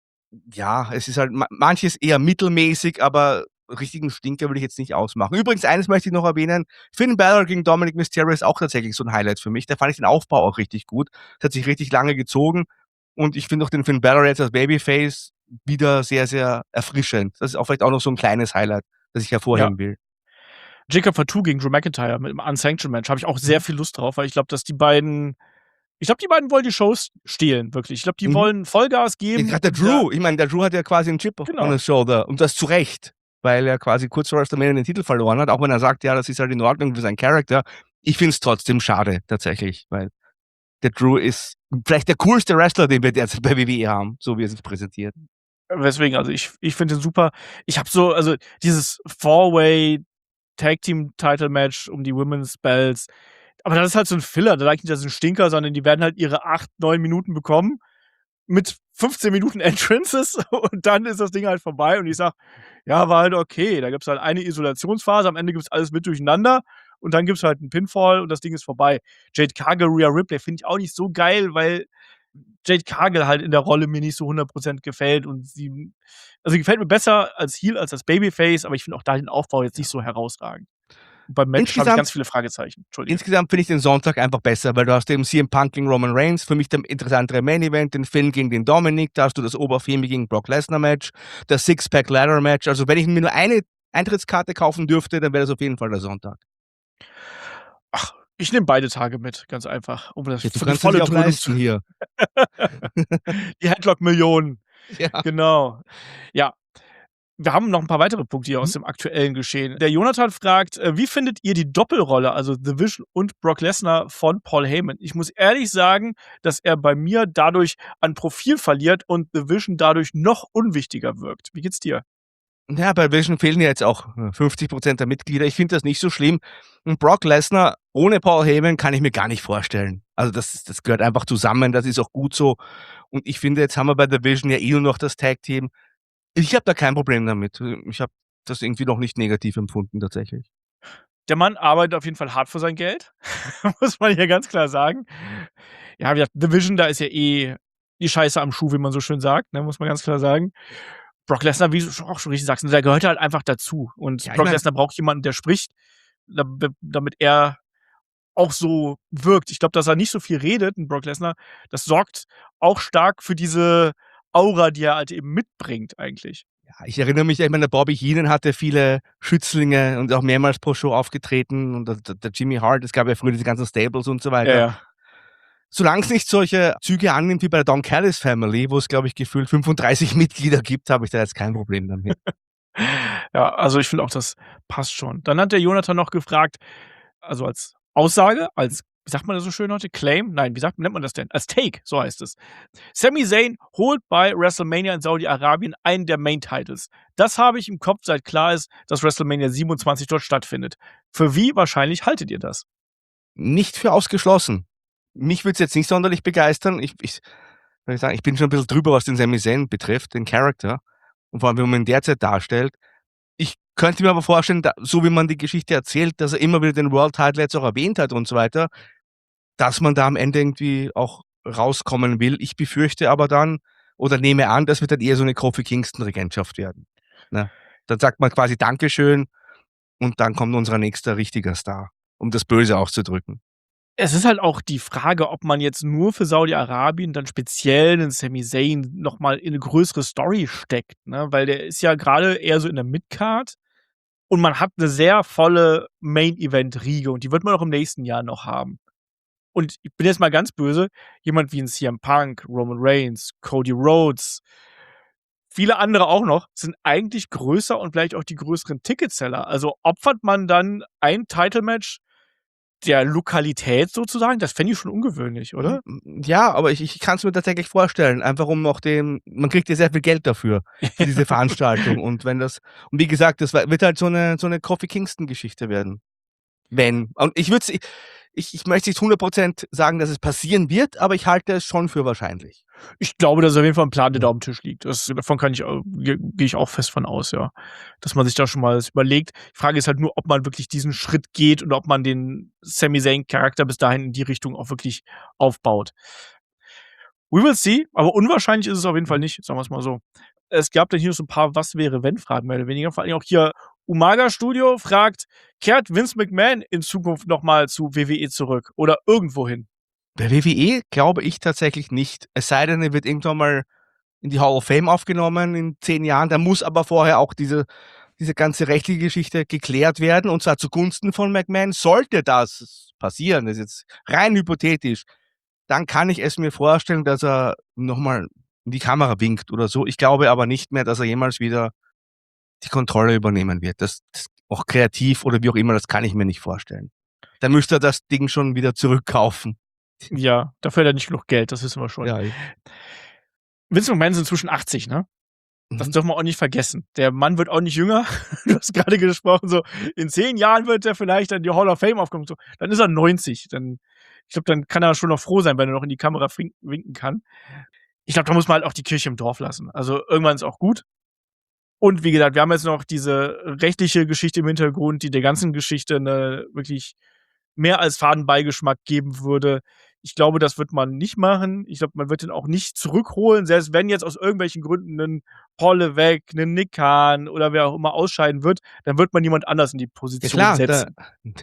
ja, es ist halt manches eher mittelmäßig, aber richtigen Stinker will ich jetzt nicht ausmachen. Übrigens, eines möchte ich noch erwähnen. Finn Balor gegen Dominic Mysterio ist auch tatsächlich so ein Highlight für mich. Da fand ich den Aufbau auch richtig gut. Das hat sich richtig lange gezogen. Und ich finde auch den Finn Balor jetzt als Babyface wieder sehr, sehr erfrischend. Das ist auch vielleicht auch noch so ein kleines Highlight, das ich hervorheben will. Jacob Fatu gegen Drew McIntyre mit dem Unsanctioned Match habe ich auch sehr viel Lust drauf, weil ich glaube, dass die beiden wollen die Shows stehlen, wirklich. Ich glaube, die wollen Vollgas geben. Gerade der Drew, ich meine, der Drew hat ja quasi einen Chip on his shoulder und das zu Recht, weil er quasi kurz vor WrestleMania den Titel verloren hat, auch wenn er sagt, ja, das ist halt in Ordnung für seinen Charakter. Ich finde es trotzdem schade, tatsächlich, weil der Drew ist vielleicht der coolste Wrestler, den wir derzeit bei WWE haben, so wie er sich präsentiert. Weswegen, also ich finde den super. Ich habe so, also dieses Four-Way Tag Team Title Match um die Women's Belts, aber das ist halt so ein Filler, da lag nicht, das ist ein Stinker, sondern die werden halt ihre 8, 9 Minuten bekommen mit 15 Minuten Entrances und dann ist das Ding halt vorbei und ich sage, ja, war halt okay. Da gibt's halt eine Isolationsphase, am Ende gibt's alles mit durcheinander und dann gibt's halt 'n Pinfall und das Ding ist vorbei. Jade Cargill, Rhea Ripley finde ich auch nicht so geil, weil Jade Cargill halt in der Rolle mir nicht so 100% gefällt und sie gefällt mir besser als Heel als Babyface, aber ich finde auch da den Aufbau jetzt nicht so herausragend. Und beim Match habe ich ganz Insgesamt viele Fragezeichen. Entschuldige. insgesamt finde ich den Sonntag einfach besser, weil du hast eben CM Punk gegen Roman Reigns, für mich der interessantere Main Event, den Finn gegen den Dominic, da hast du das Oberfemi gegen Brock Lesnar Match, das Six-Pack Ladder Match. Also wenn ich mir nur eine Eintrittskarte kaufen dürfte, dann wäre das auf jeden Fall der Sonntag. Ach, ich nehme beide Tage mit, ganz einfach, um das Ja, du für die kannst es volle dir auch Dröhnung leisten hier. Die Headlock-Millionen. Ja. Genau. Ja. Wir haben noch ein paar weitere Punkte hier aus dem aktuellen Geschehen. Der Jonathan fragt, wie findet ihr die Doppelrolle, also The Vision und Brock Lesnar von Paul Heyman? Ich muss ehrlich sagen, dass er bei mir dadurch an Profil verliert und The Vision dadurch noch unwichtiger wirkt. Wie geht's dir? Ja, bei Vision fehlen ja jetzt auch 50% der Mitglieder. Ich finde das nicht so schlimm. Und Brock Lesnar ohne Paul Heyman kann ich mir gar nicht vorstellen. Also das gehört einfach zusammen, das ist auch gut so. Und ich finde, jetzt haben wir bei The Vision ja nur noch das Tag-Team. Ich habe da kein Problem damit. Ich habe das irgendwie noch nicht negativ empfunden tatsächlich. Der Mann arbeitet auf jeden Fall hart für sein Geld, muss man hier ganz klar sagen. Ja, wie gesagt, The Vision, da ist ja eh die Scheiße am Schuh, wie man so schön sagt, ne, muss man ganz klar sagen. Brock Lesnar, wie du auch schon richtig sagst, der gehört halt einfach dazu. Und Ja, ich Brock mein Lesnar braucht jemanden, der spricht, damit er auch so wirkt. Ich glaube, dass er nicht so viel redet, 'n Brock Lesnar, das sorgt auch stark für diese Aura, die er halt eben mitbringt eigentlich. Ja, ich erinnere mich, ich meine, der Bobby Heenan hatte viele Schützlinge und auch mehrmals pro Show aufgetreten und der Jimmy Hart, es gab ja früher diese ganzen Stables und so Ja, weiter. ja. Solange es nicht solche Züge annimmt wie bei der Don Callis Family, wo es, glaube ich, gefühlt 35 Mitglieder gibt, habe ich da jetzt kein Problem damit. Ja, also ich finde auch, das passt schon. Dann hat der Jonathan noch gefragt, also als Aussage, als, wie sagt man das so schön heute? Claim? Nein, nennt man das denn? Als Take, so heißt es. Sami Zayn holt bei WrestleMania in Saudi-Arabien einen der Main-Titles. Das habe ich im Kopf, seit klar ist, dass WrestleMania 27 dort stattfindet. Für wie wahrscheinlich haltet ihr das? Nicht für ausgeschlossen. Mich würde es jetzt nicht sonderlich begeistern. Soll ich sagen, ich bin schon ein bisschen drüber, was den Sami Zayn betrifft, den Charakter. Und vor allem, wie man ihn derzeit darstellt. Ich könnte mir aber vorstellen, so wie man die Geschichte erzählt, dass er immer wieder den World Title jetzt auch erwähnt hat und so weiter, dass man da am Ende irgendwie auch rauskommen will. Ich befürchte aber dann oder nehme an, das wird dann eher so eine Kofi Kingston-Regentschaft werden. Ne? Dann sagt man quasi Dankeschön und dann kommt unser nächster richtiger Star, um das Böse auszudrücken. Es ist halt auch die Frage, ob man jetzt nur für Saudi-Arabien dann speziell 'nen Sami Zayn noch mal in 'ne größere Story steckt, ne? Weil der ist ja grade eher so in der Midcard und man hat 'ne sehr volle Main-Event-Riege und die wird man auch im nächsten Jahr noch haben. Und ich bin jetzt mal ganz böse, jemand wie 'n CM Punk, Roman Reigns, Cody Rhodes, viele andere auch noch, sind eigentlich größer und vielleicht auch die größeren Ticketseller. Also, opfert man dann ein Title-Match der Lokalität sozusagen? Das fände ich schon ungewöhnlich, oder? Ja, aber ich kann es mir tatsächlich vorstellen, einfach um auch man kriegt ja sehr viel Geld dafür, für diese Veranstaltung. Und wie gesagt, das wird halt so eine Kofi Kingston-Geschichte werden. Und ich möchte nicht 100% sagen, dass es passieren wird, aber ich halte es schon für wahrscheinlich. Ich glaube, dass auf jeden Fall 'n Plan, der da aufm Tisch liegt. Davon kann ich gehe ich auch fest von aus, ja. Dass man sich da schon mal das überlegt. Die Frage ist halt nur, ob man wirklich diesen Schritt geht und ob man den Sami Zayn-Charakter bis dahin in die Richtung auch wirklich aufbaut. We will see, aber unwahrscheinlich ist es auf jeden Fall nicht, sagen wir's mal so. Es gab dann hier so 'n paar Was-wäre-wenn-Fragen mehr oder weniger. Vor allen Dingen auch hier Umaga Studio fragt: „Kehrt Vince McMahon in Zukunft noch mal zu WWE zurück oder irgendwohin?“ Bei WWE glaube ich tatsächlich nicht. Es sei denn, er wird irgendwann mal in die Hall of Fame aufgenommen in 10 Jahren. Da muss aber vorher auch diese ganze rechtliche Geschichte geklärt werden, und zwar zugunsten von McMahon. Sollte das passieren, das ist jetzt rein hypothetisch, dann kann ich es mir vorstellen, dass er noch mal in die Kamera winkt oder so. Ich glaube aber nicht mehr, dass er jemals wieder die Kontrolle übernehmen wird. Das auch kreativ oder wie auch immer, das kann ich mir nicht vorstellen. Dann müsste er das Ding schon wieder zurückkaufen. Ja, dafür hat er nicht genug Geld, das wissen wir schon. Ja. Vince McMahon ist inzwischen 80, ne? Das Mhm. dürfen wir auch nicht vergessen. Der Mann wird auch nicht jünger. Du hast grade gesprochen, so in 10 Jahren wird er vielleicht in die Hall of Fame aufkommen, so. Dann ist er 90. Ich glaube, dann kann er schon noch froh sein, wenn er noch in die Kamera winken kann. ich glaube, da muss man halt auch die Kirche im Dorf lassen. Also irgendwann ist auch gut. Und wie gesagt, wir haben jetzt noch diese rechtliche Geschichte im Hintergrund, die der ganzen Geschichte eine wirklich mehr als Fadenbeigeschmack geben würde. Ich glaube, das wird man nicht machen. Ich glaube, man wird ihn auch nicht zurückholen, selbst wenn jetzt aus irgendwelchen Gründen 'nen Paul Levesque, 'nen Nick Khan oder wer auch immer ausscheiden wird, dann wird man jemand anders in die Ja Position klar, setzen.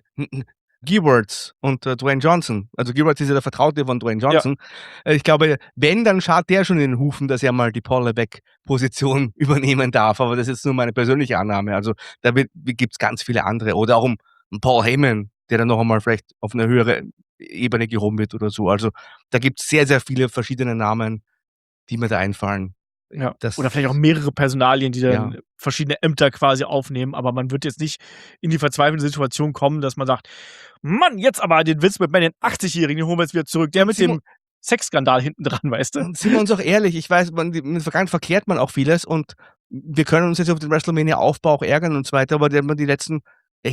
Gewirtz und Dwayne Johnson. Also Gewirtz ist ja der Vertraute von Dwayne Ja. Johnson. Ich glaube, wenn, dann schaut der schon in den Hufen, dass er mal die Paul Levesque-Position übernehmen darf. Aber das ist nur meine persönliche Annahme. Also da gibt's ganz viele andere. Oder auch um Paul Heyman, der dann noch einmal vielleicht auf eine höhere Ebene gehoben wird oder so. Also da gibt's sehr, sehr viele verschiedene Namen, die mir da einfallen. Ja. Das Oder vielleicht auch mehrere Personalien, die dann Ja. verschiedene Ämter quasi aufnehmen, aber man wird jetzt nicht in die verzweifelte Situation kommen, dass man sagt: „Mann, jetzt aber den Vince McMahon, den 80-Jährigen, den holen wir jetzt wieder zurück, der Und mit dem Sexskandal hinten dran“, weißt du? Und sind wir uns auch ehrlich, ich weiß, in der Vergangenheit verklärt man auch vieles und wir können uns jetzt auf den WrestleMania-Aufbau auch ärgern und so weiter, aber die letzten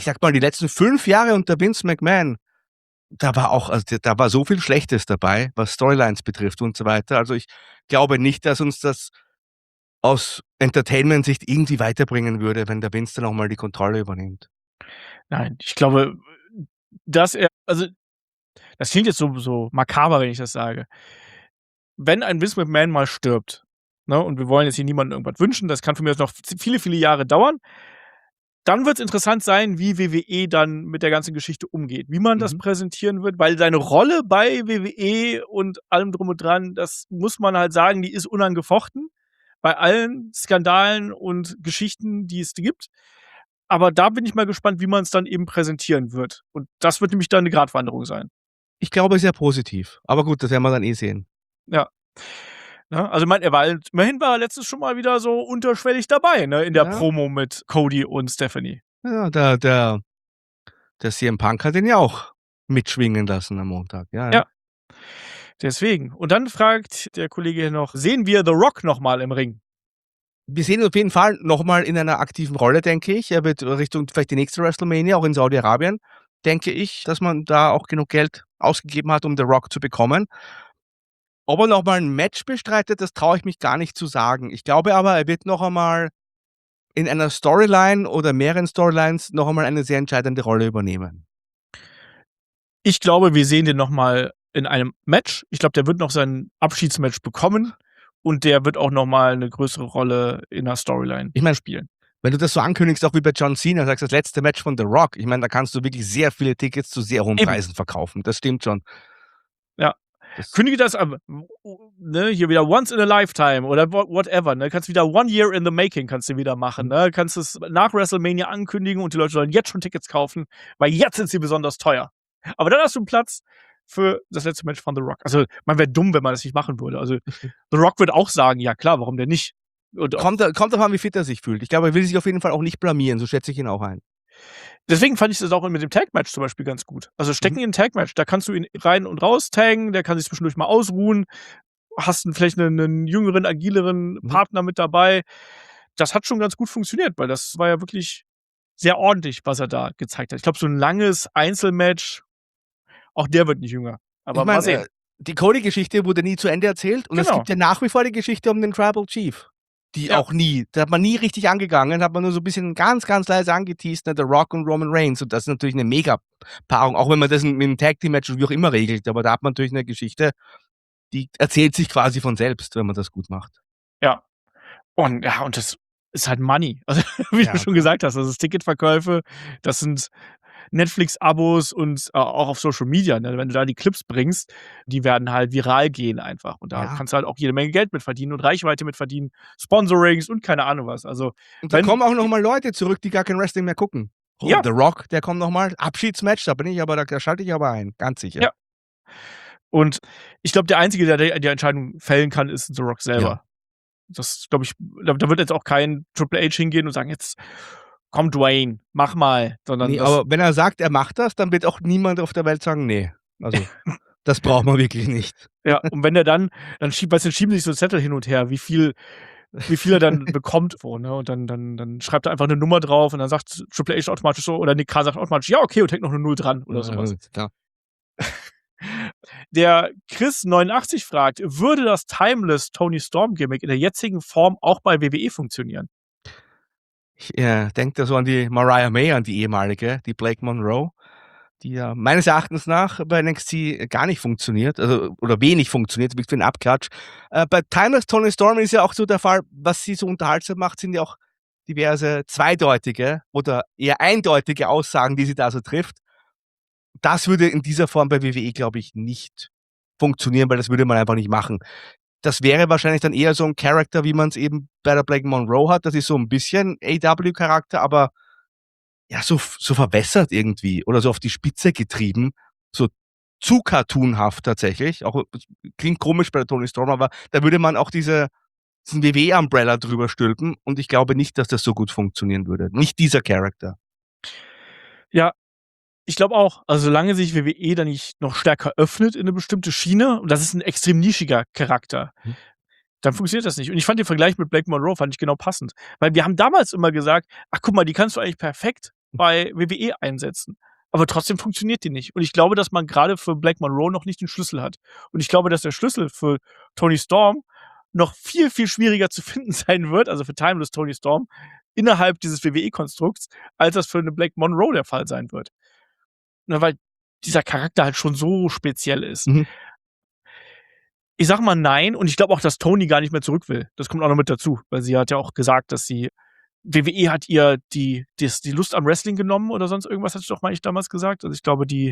5 Jahre unter Vince McMahon, da war so viel Schlechtes dabei, was Storylines betrifft und so weiter. Also, ich glaube nicht, dass uns das aus Entertainment-Sicht irgendwie weiterbringen würde, wenn der Vince dann auch mal die Kontrolle übernimmt. Nein, ich glaube, dass er also, das klingt jetzt so makaber, wenn ich das sage. Wenn ein Vince McMahon mal stirbt, ne, und wir wollen jetzt hier niemandem irgendwas wünschen, das kann von mir aus noch viele, viele Jahre dauern, dann wird's interessant sein, wie WWE dann mit der ganzen Geschichte umgeht, wie man das Mhm. präsentieren wird, weil seine Rolle bei WWE und allem drum und dran, das muss man halt sagen, die ist unangefochten bei allen Skandalen und Geschichten, die es gibt. Aber da bin ich mal gespannt, wie man's dann eben präsentieren wird. Und das wird nämlich dann 'ne Gratwanderung sein. Ich glaube sehr positiv, aber gut, das werden wir dann eh sehen. Ja. Ne? Also, ich meine, er war halt immerhin war er letztens schon mal wieder so unterschwellig dabei, ne, in der Ja, Promo mit Cody und Stephanie. ja, der CM Punk hat ihn ja auch mitschwingen lassen am Montag. Ja, ja. Ja, deswegen. Und dann fragt der Kollege hier noch: „Sehen wir The Rock noch mal im Ring?“ Wir sehen ihn auf jeden Fall noch mal in einer aktiven Rolle, denke ich. Er wird Richtung vielleicht die nächste WrestleMania, auch in Saudi-Arabien, denke ich, dass man da auch genug Geld ausgegeben hat, um The Rock zu bekommen. Ob er noch mal 'n Match bestreitet, das traue ich mich gar nicht zu sagen. Ich glaube aber, er wird noch einmal in einer Storyline oder mehreren Storylines noch einmal eine sehr entscheidende Rolle übernehmen. Ich glaube, wir sehen den noch mal in einem Match. Ich glaube, der wird noch sein Abschiedsmatch bekommen und der wird auch noch mal 'ne größere Rolle in 'ner Storyline Ich meine, spielen. wenn du das so ankündigst, auch wie bei John Cena, sagst, das letzte Match von The Rock, ich meine, da kannst du wirklich sehr viele Tickets zu sehr hohen Eben. Preisen verkaufen. Das stimmt schon. Ja. Das Kündige das an, ne, hier wieder once in a lifetime oder whatever, ne? Kannst wieder one year in the making kannst du wieder machen, ne? Kannst es nach WrestleMania ankündigen und die Leute sollen jetzt schon Tickets kaufen, weil jetzt sind sie besonders teuer. Aber dann hast du 'n Platz für das letzte Match von The Rock. Also, man wäre dumm, wenn man das nicht machen würde. Also, The Rock würde auch sagen: „Ja klar, warum denn nicht?“ Und auch kommt drauf an, wie fit er sich fühlt. Ich glaube, er will sich auf jeden Fall auch nicht blamieren, so schätze ich ihn auch ein. deswegen fand ich das auch mit dem Tag-Match zum Beispiel ganz gut. Also, stecken Mhm. in 'n Tag-Match, da kannst du ihn rein und raus taggen, der kann sich zwischendurch mal ausruhen, hast 'n vielleicht 'nen jüngeren, agileren Mhm. Partner mit dabei. Das hat schon ganz gut funktioniert, weil das war ja wirklich sehr ordentlich, was er da gezeigt hat. Ich glaube, so 'n langes Einzelmatch, auch der wird nicht jünger. Ich Aber mal meine, sehen. die Cody-Geschichte wurde nie zu Ende erzählt und es Genau. gibt ja nach wie vor die Geschichte um den Tribal Chief, die Ja. da hat man nie richtig angegangen, hat man nur so 'n bisschen ganz, ganz leise angeteast, ne, The Rock und Roman Reigns und das ist natürlich 'ne Mega-Paarung, auch wenn man das mit 'nem Tag-Team-Match wie auch immer regelt, aber da hat man natürlich 'ne Geschichte, die erzählt sich quasi von selbst, wenn man das gut macht. Ja. Und ja, und das ist halt Money. Also, wie du Ja, schon klar. gesagt hast, das ist Ticketverkäufe, das sind Netflix-Abos und auch auf Social Media, ne? Wenn du da die Clips bringst, die werden halt viral gehen einfach. Und da Ja. kannst du halt auch jede Menge Geld mit verdienen und Reichweite mit verdienen, Sponsorings und keine Ahnung was. Also, Und da wenn kommen auch noch mal Leute zurück, die gar kein Wrestling mehr gucken. Oh, ja, The Rock, der kommt noch mal. Abschiedsmatch, da schalte ich aber ein, ganz sicher. ja. Und ich glaube, der Einzige, der die Entscheidung fällen kann, ist The Rock Ja. selber. Das glaube ich, da wird jetzt auch kein Triple H hingehen und sagen: „Jetzt komm, Dwayne, mach mal“, sondern Ne, das aber wenn er sagt, er macht das, dann wird auch niemand auf der Welt sagen: „Ne, also, das braucht man wirklich nicht." ja, und wenn er dann schieben sich so Zettel hin und her, wie viel er dann bekommt so, ne? Und dann schreibt er einfach 'ne Nummer drauf und dann sagt Triple H automatisch so oder Nick Khan sagt automatisch: „Ja, okay“, und hängt noch 'ne 0 dran oder so was. Klar. Der Chris89 fragt, würde das Timeless Tony Storm Gimmick in der jetzigen Form auch bei WWE funktionieren? Ich denke da so an die Mariah May, an die ehemalige, die Blake Monroe, die ja meines Erachtens nach bei NXT gar nicht funktioniert, also oder wenig funktioniert, wirklich für einen Abklatsch. Bei Timeless Tony Storm ist ja auch so der Fall, was sie so unterhaltsam macht, sind ja auch diverse zweideutige oder eher eindeutige Aussagen, die sie da so trifft. Das würde in dieser Form bei WWE, glaube ich, nicht funktionieren, weil das würde man einfach nicht machen. Das wäre wahrscheinlich dann eher so ein Charakter, wie man es eben bei der Blake Monroe hat. Das ist so ein bisschen AEW-Charakter, aber ja, so verwässert irgendwie oder so auf die Spitze getrieben, so zu cartoonhaft tatsächlich. Auch klingt komisch bei der Toni Storm, aber da würde man auch diesen WWE-Umbrella drüber stülpen und ich glaube nicht, dass das so gut funktionieren würde. Nicht dieser Charakter. Ja, ich glaube auch. Also solange sich WWE da nicht noch stärker öffnet in eine bestimmte Schiene, und das ist ein extrem nischiger Charakter, Mhm. dann funktioniert das nicht. Und ich fand den Vergleich mit Blake Monroe fand ich genau passend. Weil wir haben damals immer gesagt, ach guck mal, die kannst du eigentlich perfekt bei WWE einsetzen. Aber trotzdem funktioniert die nicht. Und ich glaube, dass man gerade für Blake Monroe noch nicht den Schlüssel hat. Und ich glaube, dass der Schlüssel für Toni Storm noch viel, viel schwieriger zu finden sein wird, also für Timeless Toni Storm, innerhalb dieses WWE-Konstrukts, als das für eine Blake Monroe der Fall sein wird. Ne, weil dieser Charakter halt schon so speziell ist. Mhm. Ich sage mal nein und ich glaube auch, dass Toni gar nicht mehr zurück will. Das kommt auch noch mit dazu, weil sie hat ja auch gesagt, dass sie WWE hat ihr die Lust am Wrestling genommen oder sonst irgendwas, hat sie doch, meine ich, damals gesagt. Also, ich glaube, die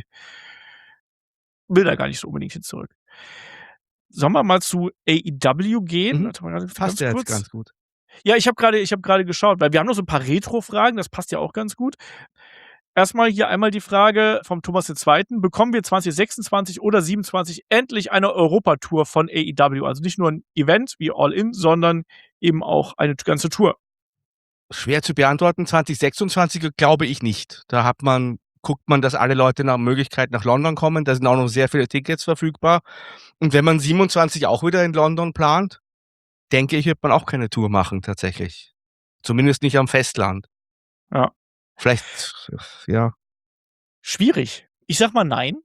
will da gar nicht so unbedingt hin zurück. Sollen wir mal zu AEW gehen? Mhm. Warte mal ganz Passt ja jetzt kurz. ganz gut. Ja, ich habe gerade geschaut, weil wir haben noch so ein paar Retro-Fragen, das passt ja auch ganz gut. Erstmal hier einmal die Frage vom Thomas II. Bekommen wir 2026 oder 27 endlich eine Europatour von AEW? Also nicht nur ein Event wie All In, sondern eben auch eine ganze Tour. Schwer zu beantworten. 2026 glaube ich nicht. Da guckt man, dass alle Leute nach Möglichkeit nach London kommen. Da sind auch noch sehr viele Tickets verfügbar. Und wenn man 27 auch wieder in London plant, denke ich, wird man auch keine Tour machen tatsächlich. Zumindest nicht am Festland. Ja. Vielleicht, ja. Schwierig. Ich sag mal nein.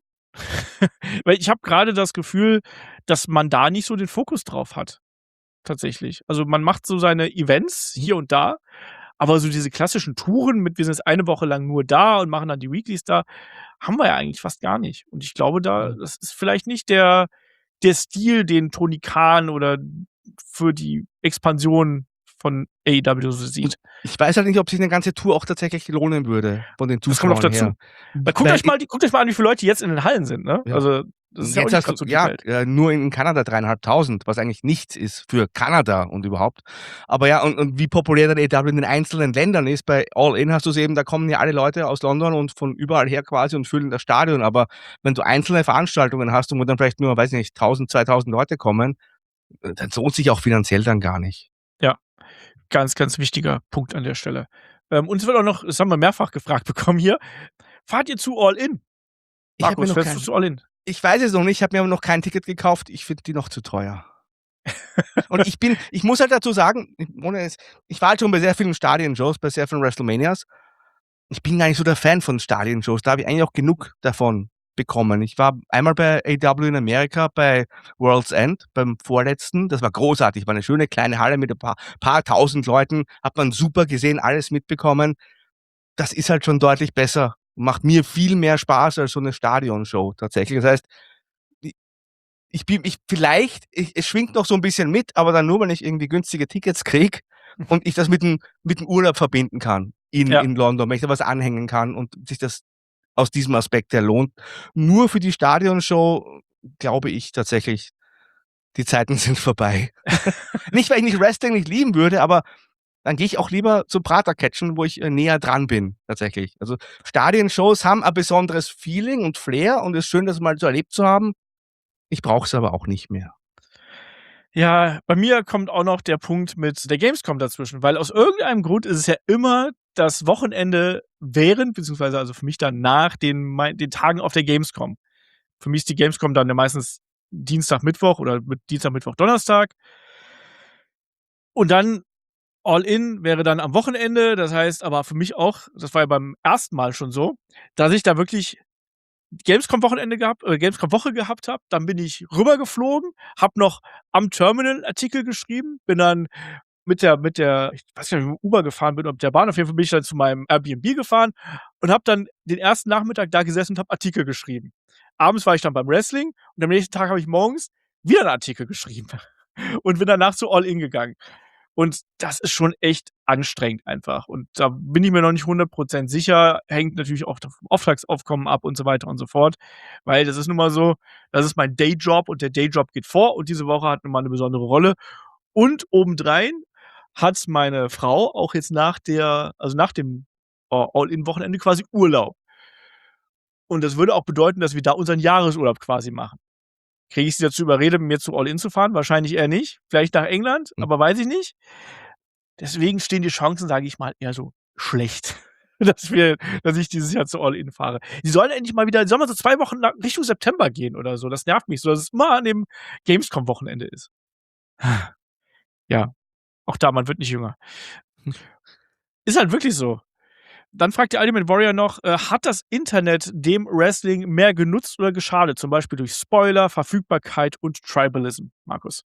Weil ich habe gerade das Gefühl, dass man da nicht so den Fokus drauf hat. Tatsächlich. Also, man macht so seine Events hier und da, aber so diese klassischen Touren mit wir sind jetzt eine Woche lang nur da und machen dann die Weeklies da, haben wir ja eigentlich fast gar nicht. Und ich glaube, das ist vielleicht nicht der Stil, den Tony Khan oder für die Expansion von AEW so sieht. Ich weiß halt nicht, ob sich eine ganze Tour auch tatsächlich lohnen würde von den Das kommt noch Zuschauern dazu. her. Weil guckt euch mal an, wie viele Leute jetzt in den Hallen sind, ne? Ja. Also, das ist ja auch Jetzt nicht hast grad so du, die ja, Welt. nur in Kanada 3.500, was eigentlich nichts ist für Kanada und überhaupt. Aber ja, und wie populär dann AEW in den einzelnen Ländern ist, bei All In hast du es eben, da kommen ja alle Leute aus London und von überall her quasi und füllen das Stadion. Aber wenn du einzelne Veranstaltungen hast, wo dann vielleicht nur, weiß nicht, 1.000, 2.000 Leute kommen, dann lohnt sich auch finanziell dann gar nicht. Ja, ganz, ganz wichtiger Punkt an der Stelle. Und es wird auch noch, das haben wir mehrfach gefragt bekommen hier, fahrt ihr zu All In? Ich habe mir Markus, noch fährst du zu All In? Ich weiß es noch nicht, ich habe mir aber noch kein Ticket gekauft. Ich finde die noch zu teuer. Und ich muss halt dazu sagen, ich war halt schon bei sehr vielen Stadionshows, bei sehr vielen WrestleManias. Ich bin gar nicht so der Fan von Stadionshows. Da habe ich eigentlich auch genug davon bekommen. Ich war einmal bei AEW in Amerika, bei World's End, beim vorletzten. Das war großartig. War eine schöne kleine Halle mit ein paar tausend Leuten. Hat man super gesehen, alles mitbekommen. Das ist halt schon deutlich besser. Macht mir viel mehr Spaß als so eine Stadionshow tatsächlich. Das heißt, es schwingt noch so ein bisschen mit, aber dann nur, wenn ich irgendwie günstige Tickets kriege und ich das mit dem Urlaub verbinden kann in London, wenn ich da was anhängen kann und sich das aus diesem Aspekt her lohnt. Nur für die Stadionshow glaube ich tatsächlich, die Zeiten sind vorbei. Nicht, weil ich nicht Wrestling nicht lieben würde, aber dann gehe ich auch lieber zum Pratercatchen, wo ich näher dran bin, tatsächlich. Also Stadionshows haben ein besonderes Feeling und Flair und es ist schön, das mal so erlebt zu haben. Ich brauche es aber auch nicht mehr. Ja, bei mir kommt auch noch der Punkt mit der Gamescom dazwischen, weil aus irgendeinem Grund ist es ja immer das Wochenende während, beziehungsweise also für mich dann nach den Tagen auf der Gamescom. Für mich ist die Gamescom dann ja meistens Dienstag, Mittwoch oder mit Dienstag, Mittwoch, Donnerstag. Und dann All In wäre dann am Wochenende. Das heißt aber für mich auch, das war ja beim ersten Mal schon so, dass ich da wirklich Gamescom-Wochenende gehabt, Gamescom-Woche gehabt habe. Dann bin ich rübergeflogen, habe noch am Terminal 'n Artikel geschrieben, bin dann mit der ich weiß gar nicht, ob ich mit Uber gefahren bin oder mit der Bahn. Auf jeden Fall bin ich dann zu meinem Airbnb gefahren und habe dann den ersten Nachmittag da gesessen und habe Artikel geschrieben. Abends war ich dann beim Wrestling und am nächsten Tag habe ich morgens wieder 'n Artikel geschrieben und bin danach zu All In gegangen. Und das ist schon echt anstrengend einfach. Und da bin ich mir noch nicht 100% sicher. Hängt natürlich auch vom Auftragsaufkommen ab und so weiter und so fort. Weil das ist nun mal so, das ist mein Dayjob und der Dayjob geht vor und diese Woche hat nun mal 'ne besondere Rolle. Und obendrein hat meine Frau auch jetzt nach dem All-In-Wochenende quasi Urlaub. Und das würde auch bedeuten, dass wir da unseren Jahresurlaub quasi machen. Kriege ich sie dazu überredet, mit mir zu All In zu fahren? Wahrscheinlich eher nicht. Vielleicht nach England, aber weiß ich nicht. Deswegen stehen die Chancen, sage ich mal, eher so schlecht, dass ich dieses Jahr zu All In fahre. Die sollen endlich mal wieder, die sollen mal so 2 Wochen nach Richtung September gehen oder so. Das nervt mich so, dass es immer an dem Gamescom-Wochenende ist. Ja, auch da, man wird nicht jünger. Ist halt wirklich so. Dann fragt der Ultimate Warrior noch, hat das Internet dem Wrestling mehr genutzt oder geschadet? Zum Beispiel durch Spoiler, Verfügbarkeit und Tribalism. Markus.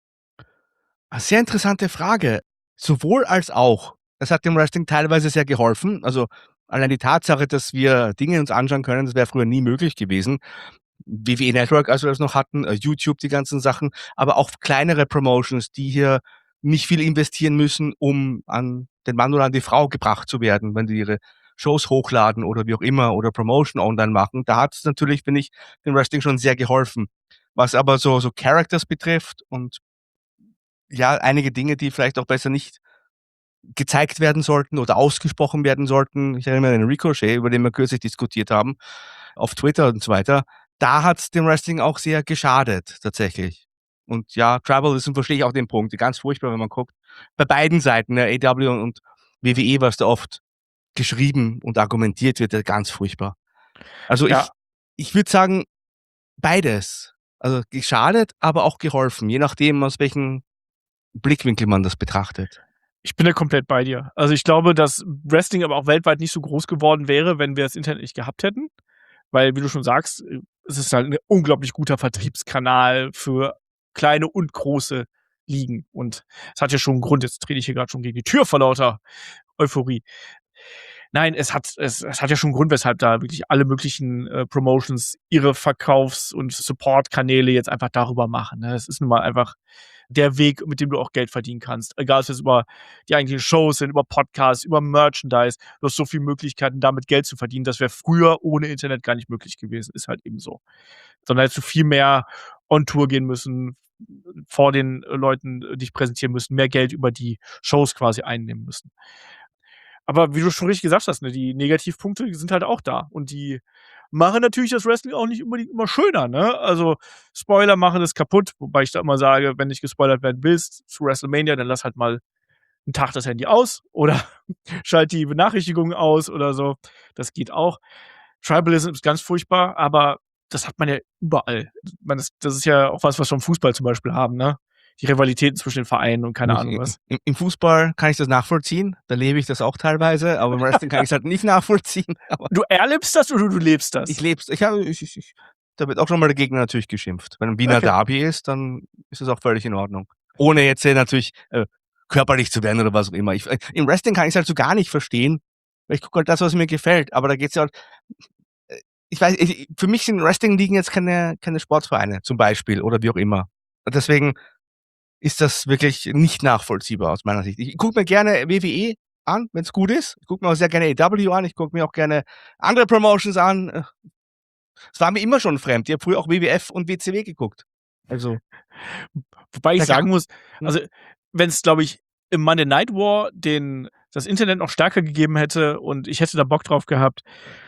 Sehr interessante Frage. Sowohl als auch. Es hat dem Wrestling teilweise sehr geholfen. Also allein die Tatsache, dass wir Dinge uns anschauen können, das wäre früher nie möglich gewesen. WWE Network, als wir das noch hatten, YouTube, die ganzen Sachen, aber auch kleinere Promotions, die hier nicht viel investieren müssen, um an den Mann oder an die Frau gebracht zu werden, wenn die ihre Shows hochladen oder wie auch immer oder Promotion online machen. Da hat es natürlich, finde ich, dem Wrestling schon sehr geholfen. Was aber so Characters betrifft und ja, einige Dinge, die vielleicht auch besser nicht gezeigt werden sollten oder ausgesprochen werden sollten. Ich erinnere mich an den Ricochet, über den wir kürzlich diskutiert haben, auf Twitter und so weiter. Da hat es dem Wrestling auch sehr geschadet, tatsächlich. Und ja, Tribalism verstehe ich auch den Punkt. Ganz furchtbar, wenn man guckt. Bei beiden Seiten, AEW und WWE, was da oft geschrieben und argumentiert wird, ganz furchtbar. Also Ja. ich würde sagen, beides. Also geschadet, aber auch geholfen, je nachdem, aus welchem Blickwinkel man das betrachtet. Ich bin da komplett bei dir. Also, ich glaube, dass Wrestling aber auch weltweit nicht so groß geworden wäre, wenn wir das Internet nicht gehabt hätten. Weil, wie du schon sagst, es ist halt 'n unglaublich guter Vertriebskanal für kleine und große Ligen. Und es hat ja schon 'n Grund, jetzt trete ich hier grad schon gegen die Tür vor lauter Euphorie. Nein, es hat ja schon 'n Grund, weshalb da wirklich alle möglichen, Promotions ihre Verkaufs- und Support-Kanäle jetzt einfach darüber machen, ne? Es ist nun mal einfach der Weg, mit dem du auch Geld verdienen kannst. Egal, ob es jetzt über die eigentlichen Shows sind, über Podcasts, über Merchandise. Du hast so viele Möglichkeiten, damit Geld zu verdienen. Das wäre früher ohne Internet gar nicht möglich gewesen. Ist halt eben so. Sondern hättest du viel mehr on Tour gehen müssen, vor den Leuten dich präsentieren müssen, mehr Geld über die Shows quasi einnehmen müssen. Aber wie du schon richtig gesagt hast, ne, die Negativpunkte sind halt auch da. Und die machen natürlich das Wrestling auch nicht unbedingt immer schöner, ne? Also, Spoiler machen es kaputt, wobei ich da immer sage, wenn nicht gespoilert werden willst zu WrestleMania, dann lass halt mal 'n Tag das Handy aus oder schalt die Benachrichtigungen aus oder so. Das geht auch. Tribalism ist ganz furchtbar, aber das hat man ja überall. Das ist ja auch was wir vom Fußball zum Beispiel haben, ne? Die Rivalitäten zwischen den Vereinen und keine Ahnung was. Im Fußball kann ich das nachvollziehen, da lebe ich das auch teilweise, aber im Wrestling kann ich's halt nicht nachvollziehen. Aber Du erlebst das oder du lebst das? ich lebe es. Da wird auch schon mal der Gegner natürlich geschimpft. Wenn 'n Wiener Okay. Derby ist, dann ist es auch völlig in Ordnung. Ohne jetzt natürlich körperlich zu werden oder was auch immer. Im Wrestling kann ich's halt so gar nicht verstehen, weil ich gucke halt das, was mir gefällt. Aber da geht's ja halt ich weiß, für mich sind Wrestling-Ligen jetzt keine Sportvereine zum Beispiel oder wie auch immer. Und deswegen ist das wirklich nicht nachvollziehbar aus meiner Sicht. Ich gucke mir gerne WWE an, wenn's gut ist. Ich gucke mir auch sehr gerne AEW an. Ich gucke mir auch gerne andere Promotions an. Es war mir immer schon fremd. Ich habe früher auch WWF und WCW geguckt. Also Wobei ich Da sagen kann muss, also, wenn's, glaube ich, im Monday Night War das Internet noch stärker gegeben hätte und ich hätte da Bock drauf gehabt,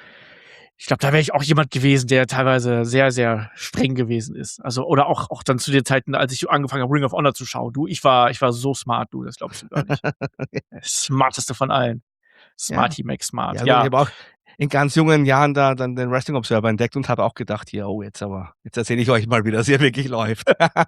ich glaube, da wäre ich auch jemand gewesen, der teilweise sehr, sehr streng gewesen ist. Also, oder auch dann zu den Zeiten, als ich angefangen habe, Ring of Honor zu schauen. Du, ich war so smart, du, das glaubst du gar nicht. Der smarteste von allen. Ja. Smarty McSmart, Ja, ich ja. habe auch in ganz jungen Jahren da dann den Wrestling Observer entdeckt und habe auch gedacht: „Hier, oh, jetzt erzähle ich euch mal, wie das hier wirklich läuft.“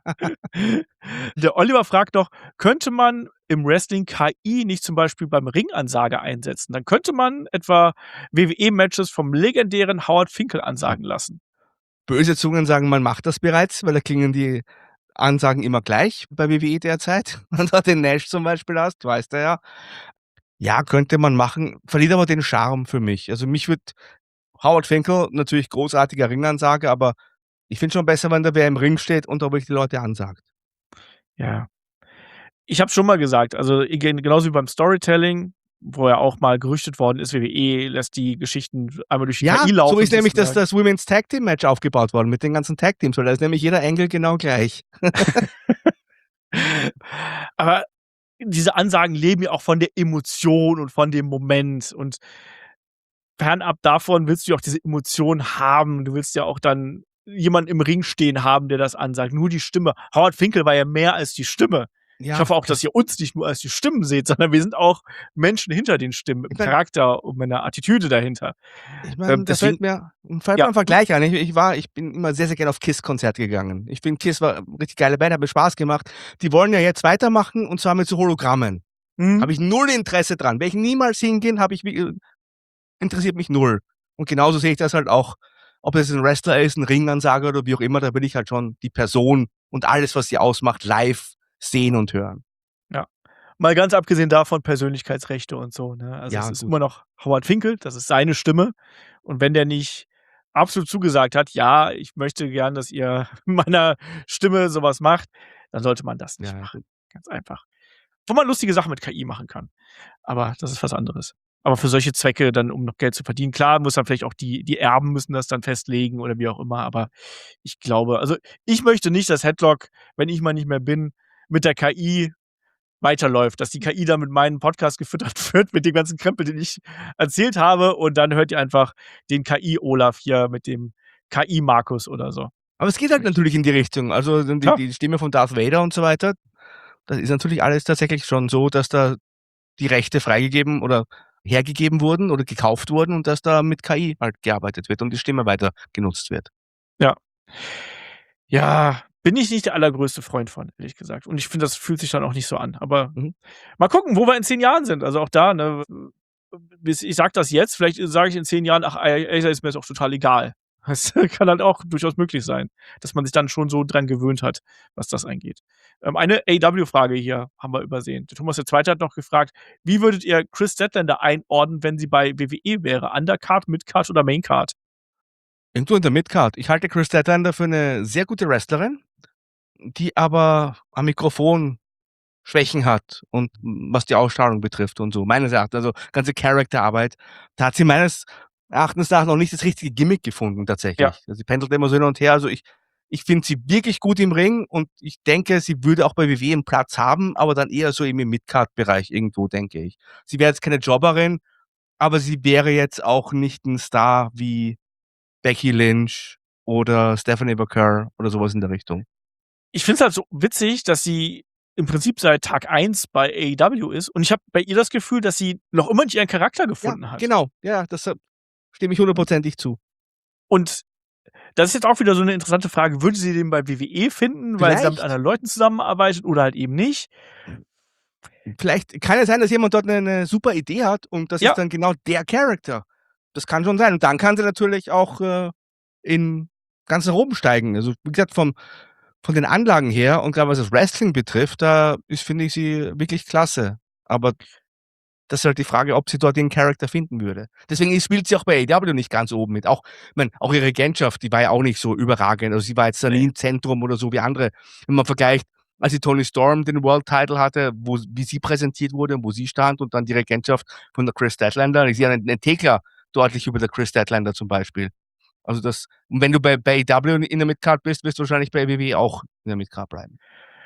Der Oliver fragt noch: „Könnte man im Wrestling KI nicht zum Beispiel beim Ringansage einsetzen? Dann könnte man etwa WWE-Matches vom legendären Howard Finkel ansagen lassen.“ Böse Zungen sagen, man macht das bereits, weil da klingen die Ansagen immer gleich bei WWE derzeit. Und da den Nash zum Beispiel hast, weißt du ja. Ja, könnte man machen, verliert aber den Charme für mich. Also mich würde Howard Finkel, natürlich großartiger Ringansage, aber ich finde schon besser, wenn da wer im Ring steht und ob ich die Leute ansagt. Ja. Ich habe schon mal gesagt, also genauso wie beim Storytelling, wo ja auch mal gerüchtet worden ist, WWE lässt die Geschichten einmal durch die Ja, KI laufen. so ist nämlich das sozusagen. Women's Tag Team Match aufgebaut worden mit den ganzen Tag Teams, weil da ist nämlich jeder Engel genau gleich. Aber diese Ansagen leben ja auch von der Emotion und von dem Moment. Und fernab davon willst du ja auch diese Emotion haben. Du willst ja auch dann jemanden im Ring stehen haben, der das ansagt. Nur die Stimme. Howard Finkel war ja mehr als die Stimme. Ich Ja, hoffe auch, dass ihr uns nicht nur als die Stimmen seht, sondern wir sind auch Menschen hinter den Stimmen, mit Ich mein- Charakter und mit einer Attitüde dahinter. ich meine, da Deswegen, fällt mir ein ja, Vergleich an. Ich bin immer sehr, sehr gerne auf KISS-Konzerte gegangen. Ich finde, KISS war eine richtig geile Band, hat mir Spaß gemacht. Die wollen ja jetzt weitermachen und zwar mit so Hologrammen. Habe ich null Interesse dran. Werde ich niemals hingehen, interessiert mich null. Und genauso sehe ich das halt auch, ob es ein Wrestler ist, ein Ringansager oder wie auch immer, da will ich halt schon die Person und alles, was sie ausmacht, live sehen und hören. ja. Mal ganz abgesehen davon Persönlichkeitsrechte und so, ne? Also, es Ja, ist gut. immer noch Howard Finkel, das ist seine Stimme. Und wenn der nicht absolut zugesagt hat: „Ja, ich möchte gern, dass ihr meiner Stimme so was macht“, dann sollte man das nicht Ja, machen. gut. Ganz einfach. Wo man lustige Sachen mit KI machen kann. Aber das ist was anderes. Aber für solche Zwecke dann, um noch Geld zu verdienen, klar, muss dann vielleicht auch die Erben müssen das dann festlegen oder wie auch immer, aber ich glaube also, ich möchte nicht, dass Headlock, wenn ich mal nicht mehr bin, mit der KI weiterläuft, dass die KI dann mit meinem Podcast gefüttert wird, mit dem ganzen Krempel, den ich erzählt habe und dann hört ihr einfach den KI-Olaf hier mit dem KI-Markus oder so. Aber es geht halt Möchte natürlich in die Richtung. Also Klar. die Stimme von Darth Vader und so weiter, das ist natürlich alles tatsächlich schon so, dass da die Rechte freigegeben oder hergegeben wurden oder gekauft wurden und dass da mit KI halt gearbeitet wird und die Stimme weiter genutzt wird. Ja. Ja, bin ich nicht der allergrößte Freund von, ehrlich gesagt. Und ich finde, das fühlt sich dann auch nicht so an. Aber Mhm. mal gucken, wo wir in 10 Jahren sind. Also auch da, ne, ich sage das jetzt, vielleicht sage ich in 10 Jahren: „Ach, Acer ist mir jetzt auch total egal.“ Das kann halt auch durchaus möglich sein, dass man sich dann schon so dran gewöhnt hat, was das angeht. Eine AEW-Frage hier haben wir übersehen. Der Thomas der Zweite hat noch gefragt: „Wie würdet ihr Chris Statlander einordnen, wenn sie bei WWE wäre? Undercard, Midcard oder Maincard?“ Irgendwo in der Midcard. Ich halte Chris Statlander für eine sehr gute Wrestlerin, die aber am Mikrofon Schwächen hat und was die Ausstrahlung betrifft und so. Meines Erachtens, also ganze Charakterarbeit, da hat sie meines Erachtens nach noch nicht das richtige Gimmick gefunden Ja. tatsächlich. Also sie pendelt immer so hin und her. Also ich finde sie wirklich gut im Ring und ich denke, sie würde auch bei WWE einen Platz haben, aber dann eher so im Midcard-Bereich irgendwo, denke ich. Sie wäre jetzt keine Jobberin, aber sie wäre jetzt auch nicht ein Star wie Becky Lynch oder Stephanie Baker oder sowas in der Richtung. Ich finde es halt so witzig, dass sie im Prinzip seit Tag 1 bei AEW ist und ich habe bei ihr das Gefühl, dass sie noch immer nicht ihren Charakter gefunden hat. Genau. Ja, das stimme ich hundertprozentig zu. Und das ist jetzt auch wieder so 'ne interessante Frage. Würde sie den bei WWE finden, weil sie da mit Vielleicht. anderen Leuten zusammenarbeitet oder halt eben nicht? Vielleicht kann es sein, dass jemand dort 'ne super Idee hat und das Ja. ist dann genau der Charakter. Das kann schon sein. Und dann kann sie natürlich auch, in ganz nach oben steigen. Also, wie gesagt, von den Anlagen her und grade was das Wrestling betrifft, da finde ich sie wirklich klasse. Aber das ist halt die Frage, ob sie dort ihren Charakter finden würde. Deswegen spielt sie auch bei AEW nicht ganz oben mit. Auch ich meine, auch ihre Regentschaft, die war ja auch nicht so überragend. Also, sie war jetzt da nie Ne. im Zentrum oder so wie andere. Wenn man vergleicht, als die Toni Storm den World Title hatte, wie sie präsentiert wurde und wo sie stand und dann die Regentschaft von der Chris Statlander. Ich sehe einen Thekla deutlich über der Chris Statlander zum Beispiel. Also das und wenn du bei AEW in der Midcard bist, wirst du wahrscheinlich bei WWE auch in der Midcard bleiben.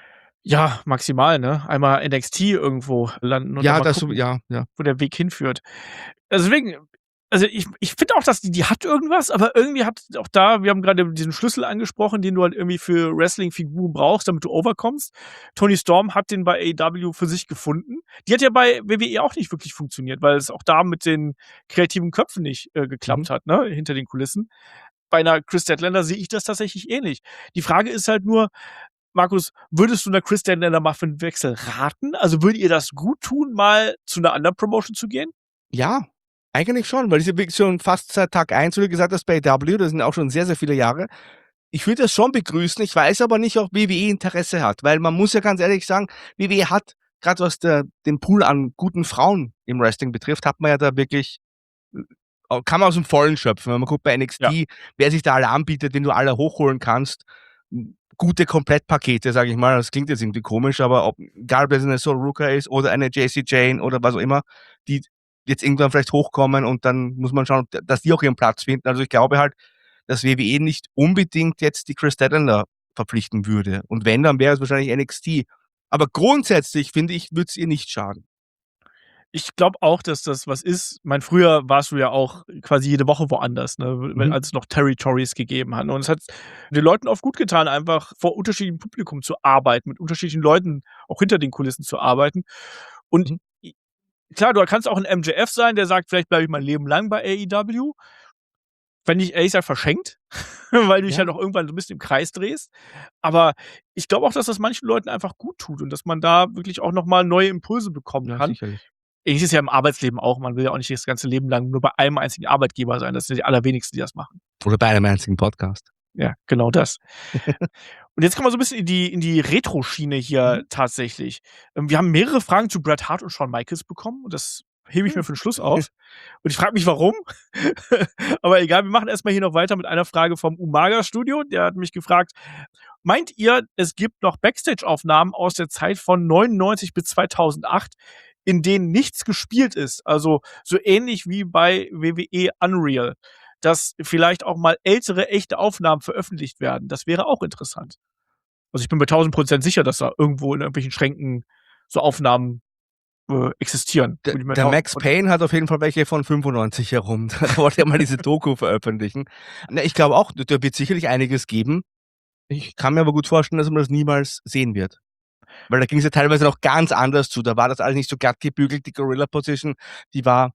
Ja, maximal, ne? Einmal NXT irgendwo landen und dann Ja, mal das so gucken, ja. wo der Weg hinführt. Deswegen also, ich finde auch, dass die hat irgendwas, aber irgendwie hat auch da wir haben grade diesen Schlüssel angesprochen, den du halt irgendwie für Wrestling-Figuren brauchst, damit du overkommst. Toni Storm hat den bei AEW für sich gefunden. Die hat ja bei WWE auch nicht wirklich funktioniert, weil es auch da mit den kreativen Köpfen nicht, geklappt hat, ne, hinter den Kulissen. Bei 'ner Chris Statlander sehe ich das tatsächlich ähnlich. Die Frage ist halt nur, Markus, würdest du 'ner Chris Statlander mal für 'n Wechsel raten? Also, würde ihr das gut tun, mal zu 'ner anderen Promotion zu gehen? Ja, Eigentlich schon, weil ich wirklich schon fast seit Tag 1, wie du gesagt hast, bei AEW, das sind auch schon sehr, sehr viele Jahre. Ich würde das schon begrüßen, ich weiß aber nicht, ob WWE Interesse hat, weil man muss ja ganz ehrlich sagen, WWE hat, gerade was den Pool an guten Frauen im Wrestling betrifft, hat man ja da wirklich, kann man aus dem Vollen schöpfen. Wenn man guckt bei NXT, Ja. wer sich da alle anbietet, den du alle hochholen kannst, gute Komplettpakete, sage ich mal, das klingt jetzt irgendwie komisch, aber egal, ob es eine Sol Ruka ist oder eine JC Jane oder was auch immer, die jetzt irgendwann vielleicht hochkommen und dann muss man schauen, dass die auch ihren Platz finden. Also ich glaube halt, dass WWE nicht unbedingt jetzt die Chris Statlander verpflichten würde. Und wenn, dann wäre es wahrscheinlich NXT. Aber grundsätzlich, finde ich, würde es ihr nicht schaden. Ich glaube auch, dass das was ist. Ich meine, früher warst du ja auch quasi jede Woche woanders, ne, als es noch Territories gegeben hat. Und es hat den Leuten oft gut getan, einfach vor unterschiedlichem Publikum zu arbeiten, mit unterschiedlichen Leuten auch hinter den Kulissen zu arbeiten. Und klar, du kannst auch ein MJF sein, der sagt, vielleicht bleibe ich mein Leben lang bei AEW. Fände ich ehrlich gesagt verschenkt, weil du dich halt auch irgendwann so ein bisschen im Kreis drehst. Aber ich glaube auch, dass das manchen Leuten einfach gut tut und dass man da wirklich auch noch mal neue Impulse bekommen kann. Sicherlich. Ähnlich ist ja im Arbeitsleben auch. Man will ja auch nicht das ganze Leben lang nur bei einem einzigen Arbeitgeber sein. Das sind die allerwenigsten, die das machen. Oder bei einem einzigen Podcast. Ja, genau das. Und jetzt kommen wir so ein bisschen in die Retro-Schiene hier tatsächlich. Wir haben mehrere Fragen zu Bret Hart und Shawn Michaels bekommen und das hebe ich mir für den Schluss auf. Und ich frage mich, warum. Aber egal, wir machen erst mal hier noch weiter mit einer Frage vom Umaga-Studio. Der hat mich gefragt: Meint ihr, es gibt noch Backstage-Aufnahmen aus der Zeit von 99 bis 2008, in denen nichts gespielt ist? Also, so ähnlich wie bei WWE Unreal, dass vielleicht auch mal ältere, echte Aufnahmen veröffentlicht werden. Das wäre auch interessant. Also, ich bin mir 1000% sicher, dass da irgendwo in irgendwelchen Schränken so Aufnahmen, existieren. Der Max Payne hat auf jeden Fall welche von 95 herum. Da wollte er mal diese Doku veröffentlichen. Na, ich glaube auch, da wird sicherlich einiges geben. Ich kann mir aber gut vorstellen, dass man das niemals sehen wird. Weil da ging es ja teilweise noch ganz anders zu. Da war das alles nicht so glatt gebügelt, die Gorilla Position, die waren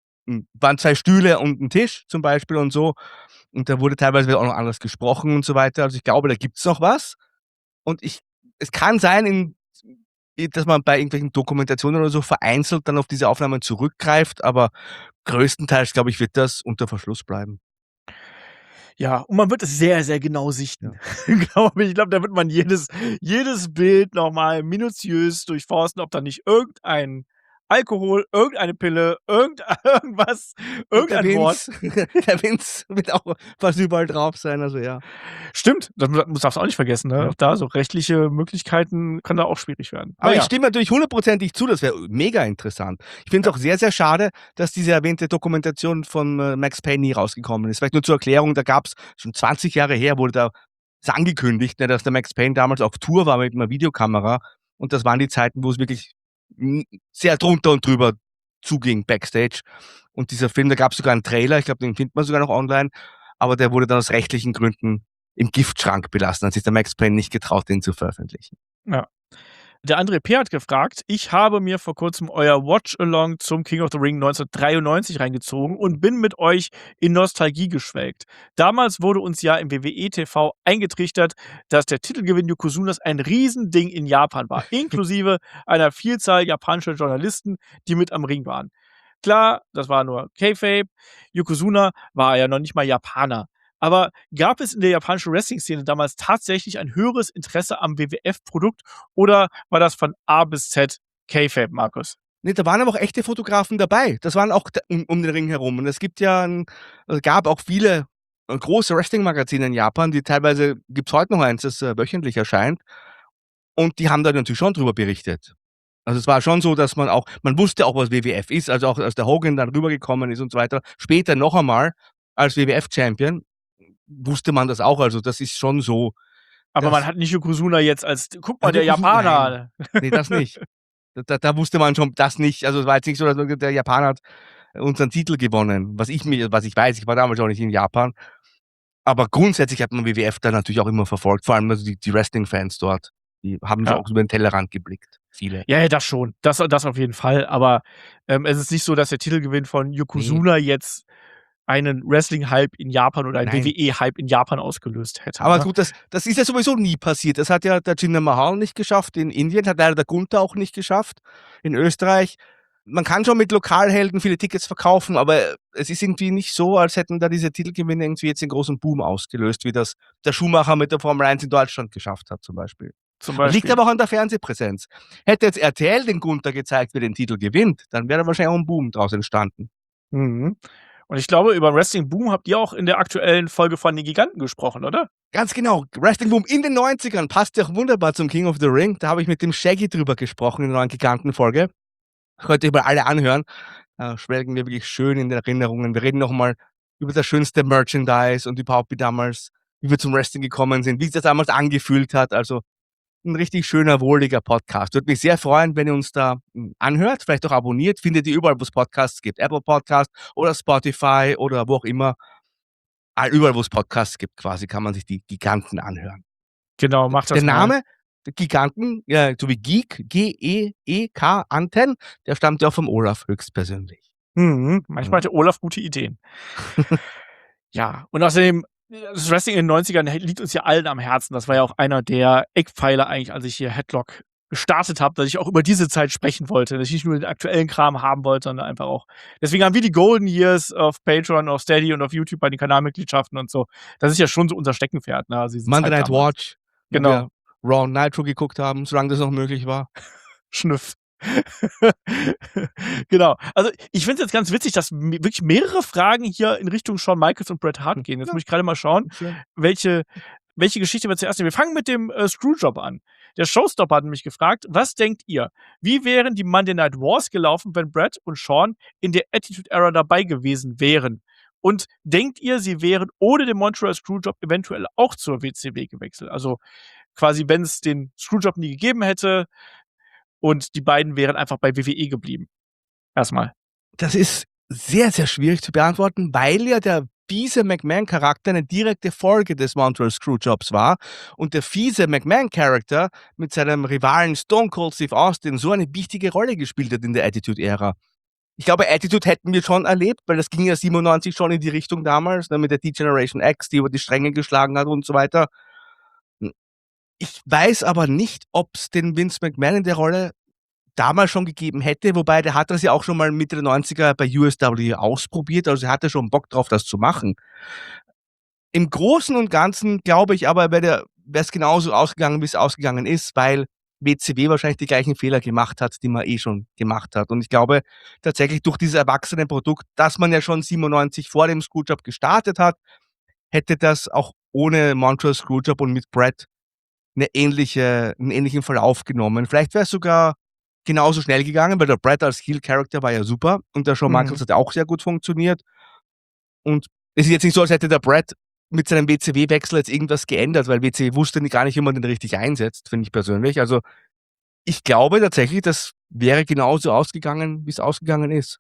2 Stühle und ein Tisch zum Beispiel und so. Und da wurde teilweise auch noch anders gesprochen und so weiter. Also ich glaube, da gibt's noch was. Und es kann sein, dass man bei irgendwelchen Dokumentationen oder so vereinzelt dann auf diese Aufnahmen zurückgreift, aber größtenteils, glaube ich, wird das unter Verschluss bleiben. Ja, und man wird es sehr, sehr genau sichten, glaube ich. Ich glaube, da wird man jedes Bild noch mal minutiös durchforsten, ob da nicht irgendein Alkohol, irgendeine Pille, irgendwas, irgendein Wort. Der Vince wird auch fast überall drauf sein, also ja. Stimmt, das darfst du auch nicht vergessen, ne? Ja. Auch da so rechtliche Möglichkeiten kann da auch schwierig werden. Aber Na ich ja. stimme natürlich 100%ig zu, das wäre mega interessant. Ich finde es auch sehr, sehr schade, dass diese erwähnte Dokumentation von Max Payne nie rausgekommen ist. Vielleicht nur zur Erklärung, da gab's schon 20 Jahre her, wurde da angekündigt, ne, dass der Max Payne damals auf Tour war mit einer Videokamera und das waren die Zeiten, wo es wirklich sehr drunter und drüber zuging Backstage. Und dieser Film, da gab's sogar einen Trailer, ich glaube, den findet man sogar noch online, aber der wurde dann aus rechtlichen Gründen im Giftschrank belassen, hat sich der Max Payne nicht getraut, den zu veröffentlichen. Ja. Der André P. hat gefragt: Ich habe mir vor kurzem euer Watch-Along zum King of the Ring 1993 reingezogen und bin mit euch in Nostalgie geschwelgt. Damals wurde uns ja im WWE-TV eingetrichtert, dass der Titelgewinn Yokozunas ein Riesending in Japan war, inklusive einer Vielzahl japanischer Journalisten, die mit am Ring waren. Klar, das war nur Kayfabe. Yokozuna war ja noch nicht mal Japaner. Aber gab es in der japanischen Wrestling-Szene damals tatsächlich ein höheres Interesse am WWF-Produkt oder war das von A bis Z Kayfabe, Markus? Ne, da waren aber auch echte Fotografen dabei. Das waren auch um den Ring herum. Und es gab auch viele große Wrestling-Magazine in Japan, die teilweise, gibt's heute noch eins, das wöchentlich erscheint. Und die haben da natürlich schon drüber berichtet. Also es war schon so, dass man wusste auch, was WWF ist, also auch als der Hogan dann rübergekommen ist und so weiter. Später noch einmal als WWF-Champion wusste man das auch. Also das ist schon so. Aber man hat nicht Yokozuna jetzt als, guck mal, der Japaner. Nee, das nicht. Da wusste man schon das nicht. Also es war jetzt nicht so, dass der Japaner hat unseren Titel gewonnen. Was ich weiß, ich war damals auch nicht in Japan. Aber grundsätzlich hat man WWF da natürlich auch immer verfolgt. Vor allem also die Wrestling-Fans dort. Die haben schon auch über den Tellerrand geblickt. Viele. Ja, das schon. Das auf jeden Fall. Aber es ist nicht so, dass der Titelgewinn von Yokozuna jetzt einen Wrestling-Hype in Japan oder einen WWE-Hype in Japan ausgelöst hätte. Aber gut, das ist ja sowieso nie passiert. Das hat ja der Jinder Mahal nicht geschafft in Indien, hat leider der Gunther auch nicht geschafft in Österreich. man kann schon mit Lokalhelden viele Tickets verkaufen, aber es ist irgendwie nicht so, als hätten da diese Titelgewinne irgendwie jetzt einen großen Boom ausgelöst, wie das der Schumacher mit der Formel 1 in Deutschland geschafft hat zum Beispiel. Zum Das liegt Beispiel. aber auch an der Fernsehpräsenz. Hätte jetzt RTL den Gunther gezeigt, wer den Titel gewinnt, dann wäre da wahrscheinlich auch ein Boom draus entstanden. Mhm. Und ich glaube, über Wrestling Boom habt ihr auch in der aktuellen Folge von den Giganten gesprochen, oder? Ganz genau, Wrestling Boom in den 90ern passt ja auch wunderbar zum King of the Ring. Da habe ich mit dem Shaggy drüber gesprochen in der neuen Gigantenfolge. Könnt ihr mal alle anhören. Schwelgen wir wirklich schön in den Erinnerungen. Wir reden nochmal über das schönste Merchandise und überhaupt wie wir zum Wrestling gekommen sind, wie sich das damals angefühlt hat. Also ein richtig schöner, wohliger Podcast. Würde mich sehr freuen, wenn ihr uns da anhört, vielleicht auch abonniert. Findet ihr überall, wo es Podcasts gibt. Apple Podcast oder Spotify oder wo auch immer. Überall, wo es Podcasts gibt, quasi, kann man sich die Giganten anhören. Genau, macht das Der mal. Name der Giganten, ja, so wie Geek, G-E-E-K, Anten, der stammt ja auch vom Olaf höchstpersönlich. Manchmal hatte Olaf gute Ideen. Ja, und außerdem, das Wrestling in den 90ern liegt uns ja allen am Herzen. Das war ja auch einer der Eckpfeiler eigentlich, als ich hier Headlock gestartet habe, dass ich auch über diese Zeit sprechen wollte, dass ich nicht nur den aktuellen Kram haben wollte, sondern einfach auch. Deswegen haben wir die Golden Years auf Patreon, auf Steady und auf YouTube bei den Kanalmitgliedschaften und so. Das ist ja schon so unser Steckenpferd. Ne? Also diese Monday Zeit Night damals. Watch, wo Genau. wir Raw und Nitro geguckt haben, solange das noch möglich war. Schnüff. Genau. Also ich finde es jetzt ganz witzig, dass wirklich mehrere Fragen hier in Richtung Shawn Michaels und Bret Hart gehen. Jetzt Ja. muss ich gerade mal schauen, welche Geschichte wir zuerst nehmen. Wir fangen mit dem Screwjob an. Der Showstopper hat mich gefragt, was denkt ihr? Wie wären die Monday Night Wars gelaufen, wenn Bret und Shawn in der Attitude Era dabei gewesen wären? Und denkt ihr, sie wären ohne den Montreal Screwjob eventuell auch zur WCW gewechselt? Also quasi, wenn es den Screwjob nie gegeben hätte und die beiden wären einfach bei WWE geblieben. Erstmal. Das ist sehr, sehr schwierig zu beantworten, weil ja der fiese McMahon-Charakter eine direkte Folge des Montreal Screwjobs war und der fiese McMahon-Charakter mit seinem Rivalen Stone Cold Steve Austin so eine wichtige Rolle gespielt hat in der Attitude-Ära. Ich glaube, Attitude hätten wir schon erlebt, weil das ging ja 97 schon in die Richtung damals, ne, mit der D-Generation X, die über die Stränge geschlagen hat und so weiter. Ich weiß aber nicht, ob es den Vince McMahon in der Rolle damals schon gegeben hätte, wobei der hat das ja auch schon mal Mitte der 90er bei USW ausprobiert, also er hatte schon Bock drauf, das zu machen. Im Großen und Ganzen glaube ich aber, wäre es genauso ausgegangen, wie es ausgegangen ist, weil WCW wahrscheinlich die gleichen Fehler gemacht hat, die man schon gemacht hat. Und ich glaube tatsächlich durch dieses erwachsene Produkt, das man ja schon 97 vor dem Screwjob gestartet hat, hätte das auch ohne Montreal Screwjob und mit Bret einen ähnlichen Verlauf genommen. Vielleicht wäre es sogar genauso schnell gegangen, weil der Bret als Heel-Character war ja super und der Shawn Michaels hat auch sehr gut funktioniert. Und es ist jetzt nicht so, als hätte der Bret mit seinem WCW-Wechsel jetzt irgendwas geändert, weil WCW wusste gar nicht, wie man den richtig einsetzt, finde ich persönlich. Also ich glaube tatsächlich, das wäre genauso ausgegangen, wie es ausgegangen ist.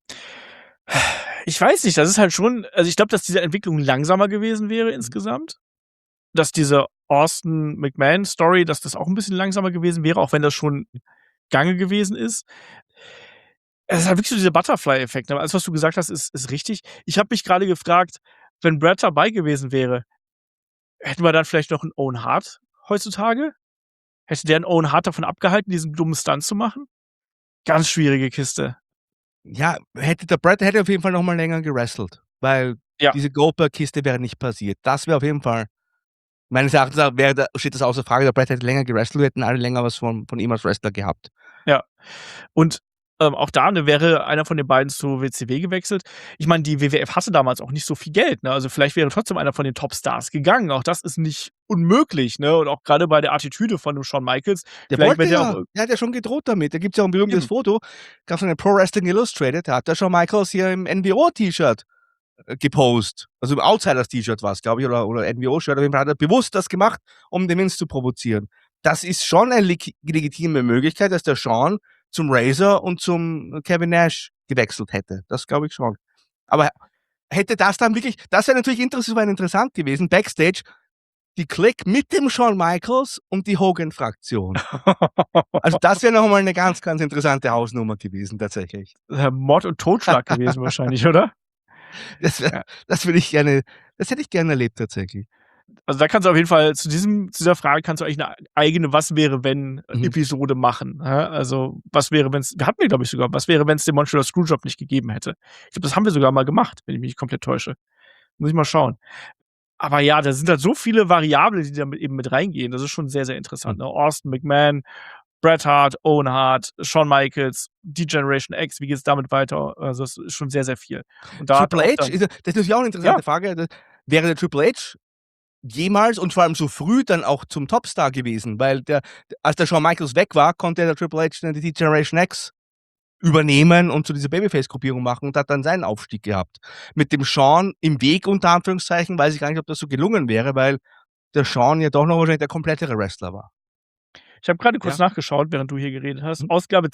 Ich weiß nicht, das ist halt schon, also ich glaube, dass diese Entwicklung langsamer gewesen wäre insgesamt. Dass diese Austin-McMahon-Story, dass das auch ein bisschen langsamer gewesen wäre, auch wenn das schon Gange gewesen ist. Es ist halt wirklich so dieser Butterfly-Effekt. Aber alles, was du gesagt hast, ist richtig. Ich habe mich gerade gefragt, wenn Bret dabei gewesen wäre, hätten wir dann vielleicht noch einen Owen Hart heutzutage? Hätte der einen Owen Hart davon abgehalten, diesen dummen Stunt zu machen? Ganz schwierige Kiste. Ja, der Bret hätte auf jeden Fall noch mal länger gewrestelt, weil diese Goldberg-Kiste wäre nicht passiert. Das wäre auf jeden Fall, meines Erachtens steht das außer Frage, der Bret hätte länger gewrestelt, wir hätten alle länger was von ihm als Wrestler gehabt. Ja. Und auch da wäre einer von den beiden zu WCW gewechselt. Ich meine, die WWF hatte damals auch nicht so viel Geld, ne? Also vielleicht wäre trotzdem einer von den Topstars gegangen. Auch das ist nicht unmöglich, ne? Und auch gerade bei der Attitüde von dem Shawn Michaels. Der hat ja schon gedroht damit. Da gibt es ja auch ein berühmtes Foto. Gab es eine Pro Wrestling Illustrated, da hat der Shawn Michaels hier im NWO-T-Shirt gepostet. Also im Outsiders-T-Shirt war es, glaube ich, oder NWO-Shirt. Auf jeden Fall hat er bewusst das gemacht, um den Vince zu provozieren. Das ist schon eine legitime Möglichkeit, dass der Shawn zum Razor und zum Kevin Nash gewechselt hätte. Das glaube ich schon. Aber hätte das dann wirklich, das wäre natürlich interessant gewesen, Backstage, die Clique mit dem Shawn Michaels und die Hogan-Fraktion. Also das wäre nochmal eine ganz, ganz interessante Hausnummer gewesen, tatsächlich. Mord und Totschlag gewesen wahrscheinlich, oder? Das hätte ich gerne erlebt, tatsächlich. Also da kannst du auf jeden Fall zu dieser Frage kannst du eigentlich eine eigene Was wäre wenn Mhm. Episode machen. Also was wäre wenn's, wir hatten wir glaube ich sogar, was wäre wenn es den Montreal Screwjob nicht gegeben hätte. Ich glaube, das haben wir sogar mal gemacht, wenn ich mich nicht komplett täusche. Muss ich mal schauen. Aber ja, da sind halt so viele Variablen, die da eben mit reingehen. Das ist schon sehr, sehr interessant. Ne? Austin McMahon, Bret Hart, Owen Hart, Shawn Michaels, die Generation X, wie geht es damit weiter? Also das ist schon sehr, sehr viel. Und da Triple H, das ist natürlich auch eine interessante Frage. Wäre der Triple H jemals und vor allem so früh dann auch zum Topstar gewesen? Weil als der Shawn Michaels weg war, konnte der Triple H dann die Generation X übernehmen und zu dieser Babyface-Gruppierung machen und hat dann seinen Aufstieg gehabt. Mit dem Shawn im Weg, unter Anführungszeichen, weiß ich gar nicht, ob das so gelungen wäre, weil der Shawn ja doch noch wahrscheinlich der komplettere Wrestler war. Ich habe gerade kurz nachgeschaut, während du hier geredet hast. Mhm. Ausgabe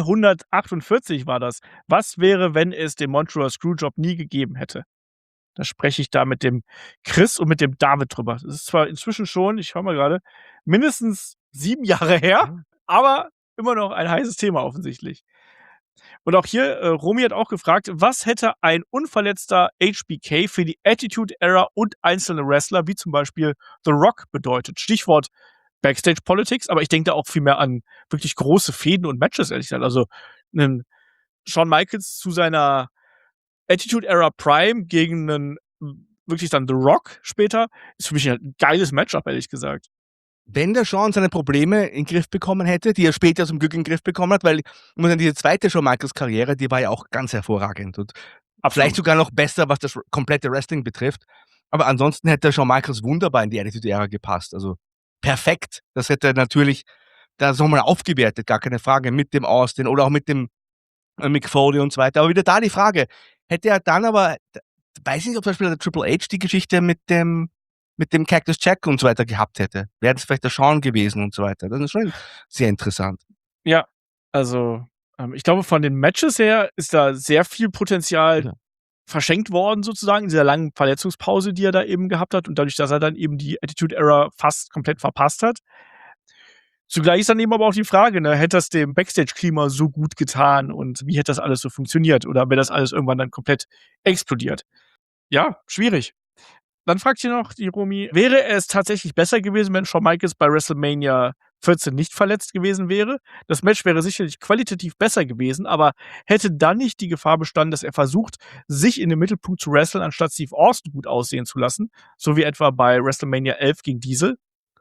248 war das. Was wäre, wenn es den Montreal Screwjob nie gegeben hätte? Da spreche ich da mit dem Chris und mit dem David drüber. Das ist zwar inzwischen schon, ich schaue mal gerade, mindestens 7 Jahre her, aber immer noch ein heißes Thema offensichtlich. Und auch hier, Romy hat auch gefragt, was hätte ein unverletzter HBK für die Attitude Era und einzelne Wrestler, wie zum Beispiel The Rock, bedeutet? Stichwort Backstage Politics, aber ich denke da auch viel mehr an wirklich große Fäden und Matches, ehrlich gesagt. Also, 'nen Shawn Michaels zu seiner Attitude Era Prime gegen 'nen wirklich dann The Rock später, ist für mich 'n geiles Matchup, ehrlich gesagt. Wenn der Shawn seine Probleme in den Griff bekommen hätte, die er später zum Glück in den Griff bekommen hat, weil diese zweite Shawn Michaels Karriere, die war ja auch ganz hervorragend und vielleicht sogar noch besser, was das komplette Wrestling betrifft. Aber ansonsten hätte der Shawn Michaels wunderbar in die Attitude Era gepasst. Also perfekt. Das hätte natürlich das nochmal aufgewertet, gar keine Frage, mit dem Austin oder auch mit dem Mick Foley und so weiter. Aber wieder da die Frage, hätte er dann aber, weiß ich nicht, ob zum Beispiel der Triple H die Geschichte mit dem Cactus Jack und so weiter gehabt hätte. Wäre das vielleicht der Shawn gewesen und so weiter. Das ist schon sehr interessant. Ja, also, ich glaube, von den Matches her ist da sehr viel Potenzial verschenkt worden sozusagen in dieser langen Verletzungspause, die er da eben gehabt hat und dadurch, dass er dann eben die Attitude Era fast komplett verpasst hat. Zugleich ist dann eben aber auch die Frage, ne, hätte das dem Backstage-Klima so gut getan und wie hätte das alles so funktioniert oder wäre das alles irgendwann dann komplett explodiert? Ja, schwierig. Dann fragt hier noch die Romy, wäre es tatsächlich besser gewesen, wenn Shawn Michaels bei WrestleMania 14 nicht verletzt gewesen wäre? Das Match wäre sicherlich qualitativ besser gewesen, aber hätte dann nicht die Gefahr bestanden, dass er versucht, sich in den Mittelpunkt zu wresteln, anstatt Steve Austin gut aussehen zu lassen? So wie etwa bei WrestleMania 11 gegen Diesel?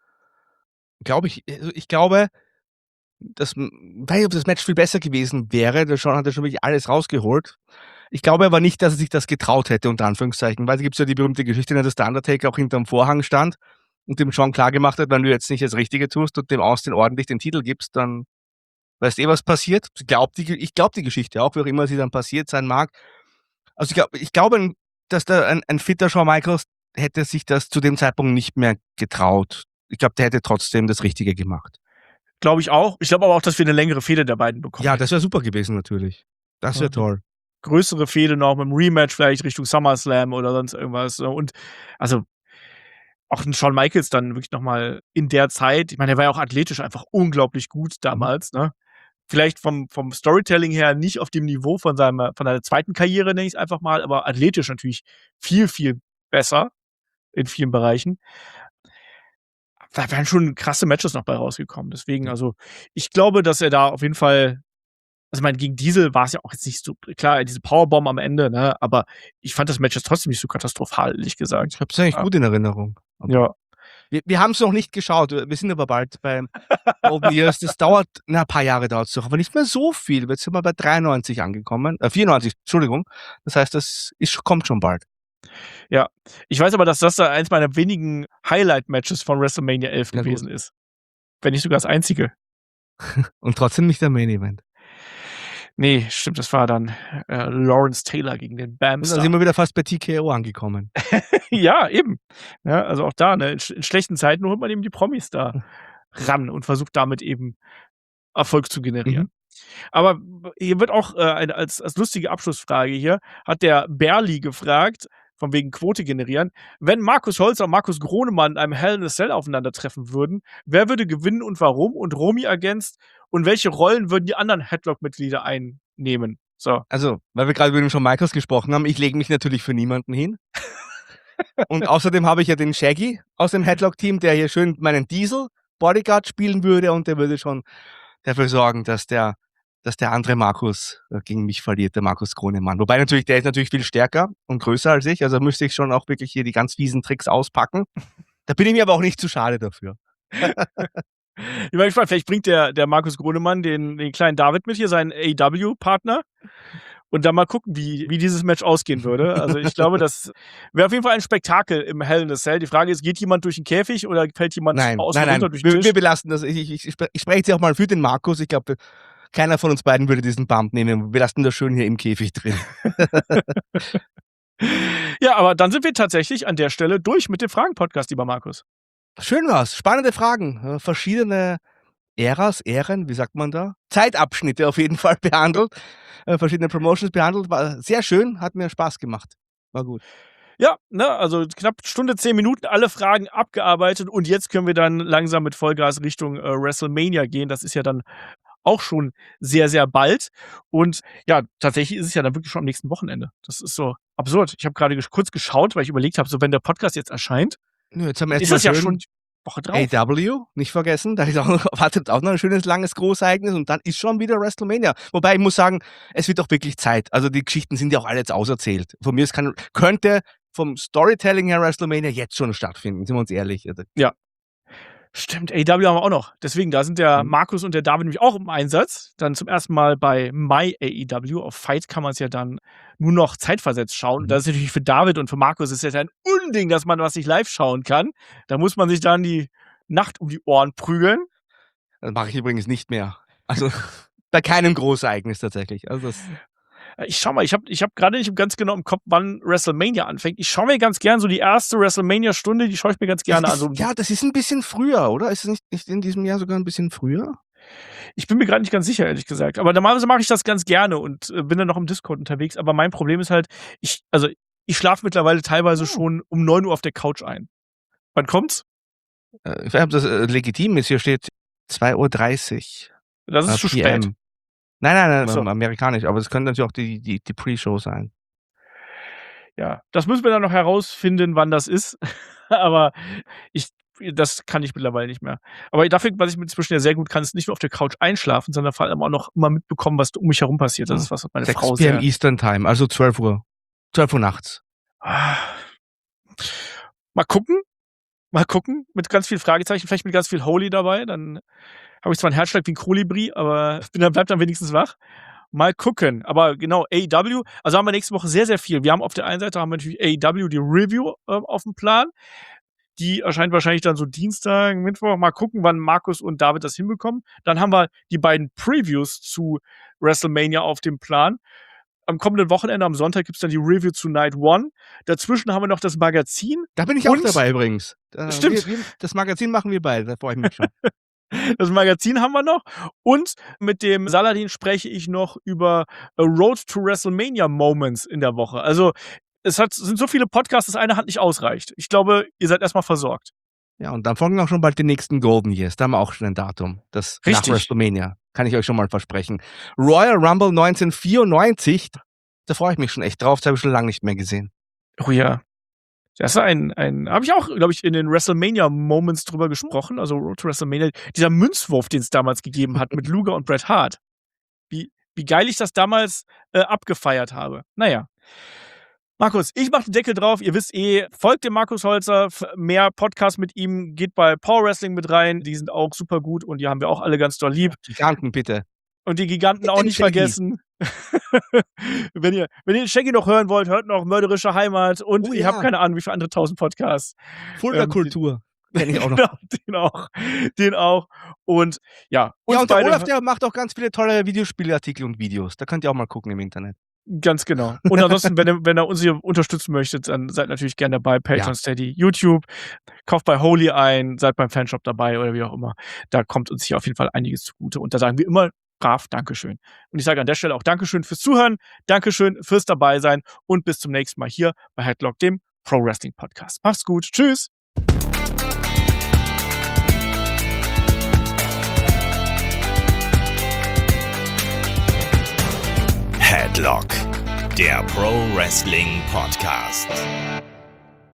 Ich glaube, weiß nicht, ob das Match viel besser gewesen wäre. Der Shawn hat ja schon wirklich alles rausgeholt. Ich glaube aber nicht, dass er sich das getraut hätte, unter Anführungszeichen. Weil es gibt ja die berühmte Geschichte, dass der Undertaker auch hinterm Vorhang stand und dem Shawn klargemacht hat, wenn du jetzt nicht das Richtige tust und dem Austin ordentlich den Titel gibst, dann weißt was passiert. Ich glaube die Geschichte auch, wie auch immer sie dann passiert sein mag. Also ich glaube, dass da ein fitter Shawn Michaels hätte sich das zu dem Zeitpunkt nicht mehr getraut. Ich glaube, der hätte trotzdem das Richtige gemacht. Glaube ich auch. Ich glaube aber auch, dass wir eine längere Fehde der beiden bekommen. Ja, das wäre super gewesen natürlich. Das wäre toll. Größere Fehde noch mit einem Rematch vielleicht Richtung SummerSlam oder sonst irgendwas. Und also auch ein Shawn Michaels dann wirklich noch mal in der Zeit, ich meine, der war ja auch athletisch einfach unglaublich gut damals, ne? Vielleicht vom Storytelling her nicht auf dem Niveau von seiner zweiten Karriere, nenne ich's einfach mal, aber athletisch natürlich viel, viel besser in vielen Bereichen. Da wären schon krasse Matches noch bei rausgekommen. Deswegen, also, ich glaube, dass er da auf jeden Fall, also, ich meine, gegen Diesel war es ja auch jetzt nicht so klar, diese Powerbomb am Ende, ne, aber ich fand das Match jetzt trotzdem nicht so katastrophal, ehrlich gesagt. Ich habe es eigentlich gut in Erinnerung. Ja. Wir haben es noch nicht geschaut. Wir sind aber bald beim Golden Years. Das dauert, ein paar Jahre dauert es doch, aber nicht mehr so viel. Jetzt sind wir bei 93 angekommen. 94, Entschuldigung. Das heißt, kommt schon bald. Ja. Ich weiß aber, dass das da eins meiner wenigen Highlight-Matches von WrestleMania 11 gewesen ist. Wenn nicht sogar das einzige. Und trotzdem nicht der Main Event. Nee, stimmt, das war dann Lawrence Taylor gegen den Bamstar. Da sind wir wieder fast bei TKO angekommen. Ja, eben. Ja, also auch da, ne, in schlechten Zeiten holt man eben die Promis da ran und versucht damit eben Erfolg zu generieren. Aber hier wird auch als lustige Abschlussfrage hier, hat der Berli gefragt, von wegen Quote generieren, wenn Markus Holzer und Markus Gronemann in einem Hell in a Cell aufeinandertreffen würden, wer würde gewinnen und warum? Und Romy ergänzt, und welche Rollen würden die anderen Headlock-Mitglieder einnehmen? So. Also, weil wir gerade über den Shawn Michaels gesprochen haben, ich lege mich natürlich für niemanden hin. Und außerdem habe ich ja den Shaggy aus dem Headlock-Team, der hier schön meinen Diesel Bodyguard spielen würde und der würde schon dafür sorgen, dass der andere Markus gegen mich verliert, der Markus Kronemann. Wobei natürlich, der ist natürlich viel stärker und größer als ich, also müsste ich schon auch wirklich hier die ganz fiesen Tricks auspacken. Da bin ich mir aber auch nicht zu schade dafür. Ich bin gespannt, vielleicht bringt der Markus Kronemann den kleinen David mit hier, seinen AEW-Partner. Und dann mal gucken, wie dieses Match ausgehen würde. Also ich glaube, das wäre auf jeden Fall ein Spektakel im Hell in a Cell. Die Frage ist, geht jemand durch den Käfig oder fällt jemand außen runter durch den Tisch? Wir belassen das. Ich spreche jetzt auch mal für den Markus. Ich glaube, keiner von uns beiden würde diesen Bump nehmen. Wir lassen das schön hier im Käfig drin. Ja, aber dann sind wir tatsächlich an der Stelle durch mit dem Fragen-Podcast, lieber Markus. Schön war's. Spannende Fragen. Verschiedene Ähren, wie sagt man da? Zeitabschnitte auf jeden Fall behandelt. Verschiedene Promotions behandelt. War sehr schön, hat mir Spaß gemacht. War gut. Ja, ne, also knapp Stunde, 10 Minuten, alle Fragen abgearbeitet und jetzt können wir dann langsam mit Vollgas Richtung WrestleMania gehen. Das ist ja dann auch schon sehr, sehr bald. Und ja, tatsächlich ist es ja dann wirklich schon am nächsten Wochenende. Das ist so absurd. Ich habe gerade kurz geschaut, weil ich überlegt habe, so wenn der Podcast jetzt erscheint, jetzt haben wir ist das ja schon Woche drauf. AEW, nicht vergessen, da wartet auch noch ein schönes, langes Großereignis und dann ist schon wieder WrestleMania. Wobei ich muss sagen, es wird auch wirklich Zeit. Also die Geschichten sind ja auch alle jetzt auserzählt. Von mir könnte vom Storytelling her WrestleMania jetzt schon stattfinden, sind wir uns ehrlich. Ja. Stimmt, AEW haben wir auch noch. Deswegen, da sind der Markus und der David nämlich auch im Einsatz. Dann zum ersten Mal bei My AEW. Auf Fight kann man es ja dann nur noch zeitversetzt schauen. Das ist natürlich für David und für Markus ist ja ein Unding, dass man was nicht live schauen kann. Da muss man sich dann die Nacht um die Ohren prügeln. Das mache ich übrigens nicht mehr. Also bei keinem Großereignis tatsächlich. Also ich schau mal, ich hab gerade nicht ganz genau im Kopf, wann WrestleMania anfängt. Ich schaue mir ganz gern so die erste WrestleMania-Stunde, die schaue ich mir ganz gerne an. Ja, das ist ein bisschen früher, oder? Ist es nicht in diesem Jahr sogar ein bisschen früher? Ich bin mir gerade nicht ganz sicher, ehrlich gesagt. Aber normalerweise mache ich das ganz gerne und bin dann noch im Discord unterwegs. Aber mein Problem ist halt, ich schlafe mittlerweile teilweise schon um 9 Uhr auf der Couch ein. Wann kommt's? Ich weiß nicht, ob das legitim ist. Hier steht 2:30 Uhr. Das ist zu spät. Nein, so. Amerikanisch. Aber es könnte natürlich auch die Pre-Show sein. Ja, das müssen wir dann noch herausfinden, wann das ist. Aber das kann ich mittlerweile nicht mehr. Aber dafür, was ich inzwischen ja sehr gut kann, ist nicht nur auf der Couch einschlafen, sondern vor allem auch noch immer mitbekommen, was um mich herum passiert. Das ist was meine 6 Frau p.m. Eastern Time, also 12 Uhr. 12 Uhr nachts. Mal gucken. Mit ganz viel Fragezeichen, vielleicht mit ganz viel Holy dabei. Dann habe ich zwar einen Herzschlag wie ein Kolibri, aber bleibt dann wenigstens wach. Mal gucken. Aber genau, AEW, also haben wir nächste Woche sehr, sehr viel. Wir haben auf der einen Seite natürlich AEW, die Review auf dem Plan. Die erscheint wahrscheinlich dann so Dienstag, Mittwoch. Mal gucken, wann Markus und David das hinbekommen. Dann haben wir die beiden Previews zu WrestleMania auf dem Plan. Am kommenden Wochenende, am Sonntag, gibt es dann die Review zu Night One. Dazwischen haben wir noch das Magazin. Da bin ich auch dabei übrigens. Stimmt. Das Magazin machen wir beide, da freue ich mich schon. Das Magazin haben wir noch. Und mit dem Saladin spreche ich noch über A Road to WrestleMania Moments in der Woche. Also sind so viele Podcasts, dass eine Hand nicht ausreicht. Ich glaube, ihr seid erstmal versorgt. Ja, und dann folgen auch schon bald die nächsten Golden Years. Da haben wir auch schon ein Datum. Das Richtig. Nach WrestleMania. Kann ich euch schon mal versprechen. Royal Rumble 1994. Da freue ich mich schon echt drauf. Das habe ich schon lange nicht mehr gesehen. Oh ja. Das ist habe ich auch, glaube ich, in den WrestleMania Moments drüber gesprochen. Also Road to WrestleMania. Dieser Münzwurf, den es damals gegeben hat mit Luger und Bret Hart. Wie geil ich das damals abgefeiert habe. Naja. Markus, ich mache den Deckel drauf. Ihr wisst folgt dem Markus Holzer. Mehr Podcasts mit ihm. Geht bei Power Wrestling mit rein. Die sind auch super gut und die haben wir auch alle ganz doll lieb. Giganten, bitte. Und die Giganten auch nicht vergessen. Wenn ihr den Shaggy noch hören wollt, hört noch Mörderische Heimat und ihr habt keine Ahnung, wie viele andere 1000 Podcasts. Fulda-Kultur. Kenn ich auch noch. Den auch. Und ja. Und der Olaf, der macht auch ganz viele tolle Videospielartikel und Videos. Da könnt ihr auch mal gucken im Internet. Ganz genau. Und ansonsten, wenn ihr uns hier unterstützen möchtet, dann seid natürlich gerne dabei. Patreon, Steady, YouTube. Kauft bei Holy ein, seid beim Fanshop dabei oder wie auch immer. Da kommt uns hier auf jeden Fall einiges zugute. Und da sagen wir immer brav Dankeschön. Und ich sage an der Stelle auch Dankeschön fürs Zuhören, Dankeschön fürs Dabeisein und bis zum nächsten Mal hier bei Headlock, dem Pro Wrestling Podcast. Macht's gut. Tschüss. Headlock, der Pro Wrestling Podcast.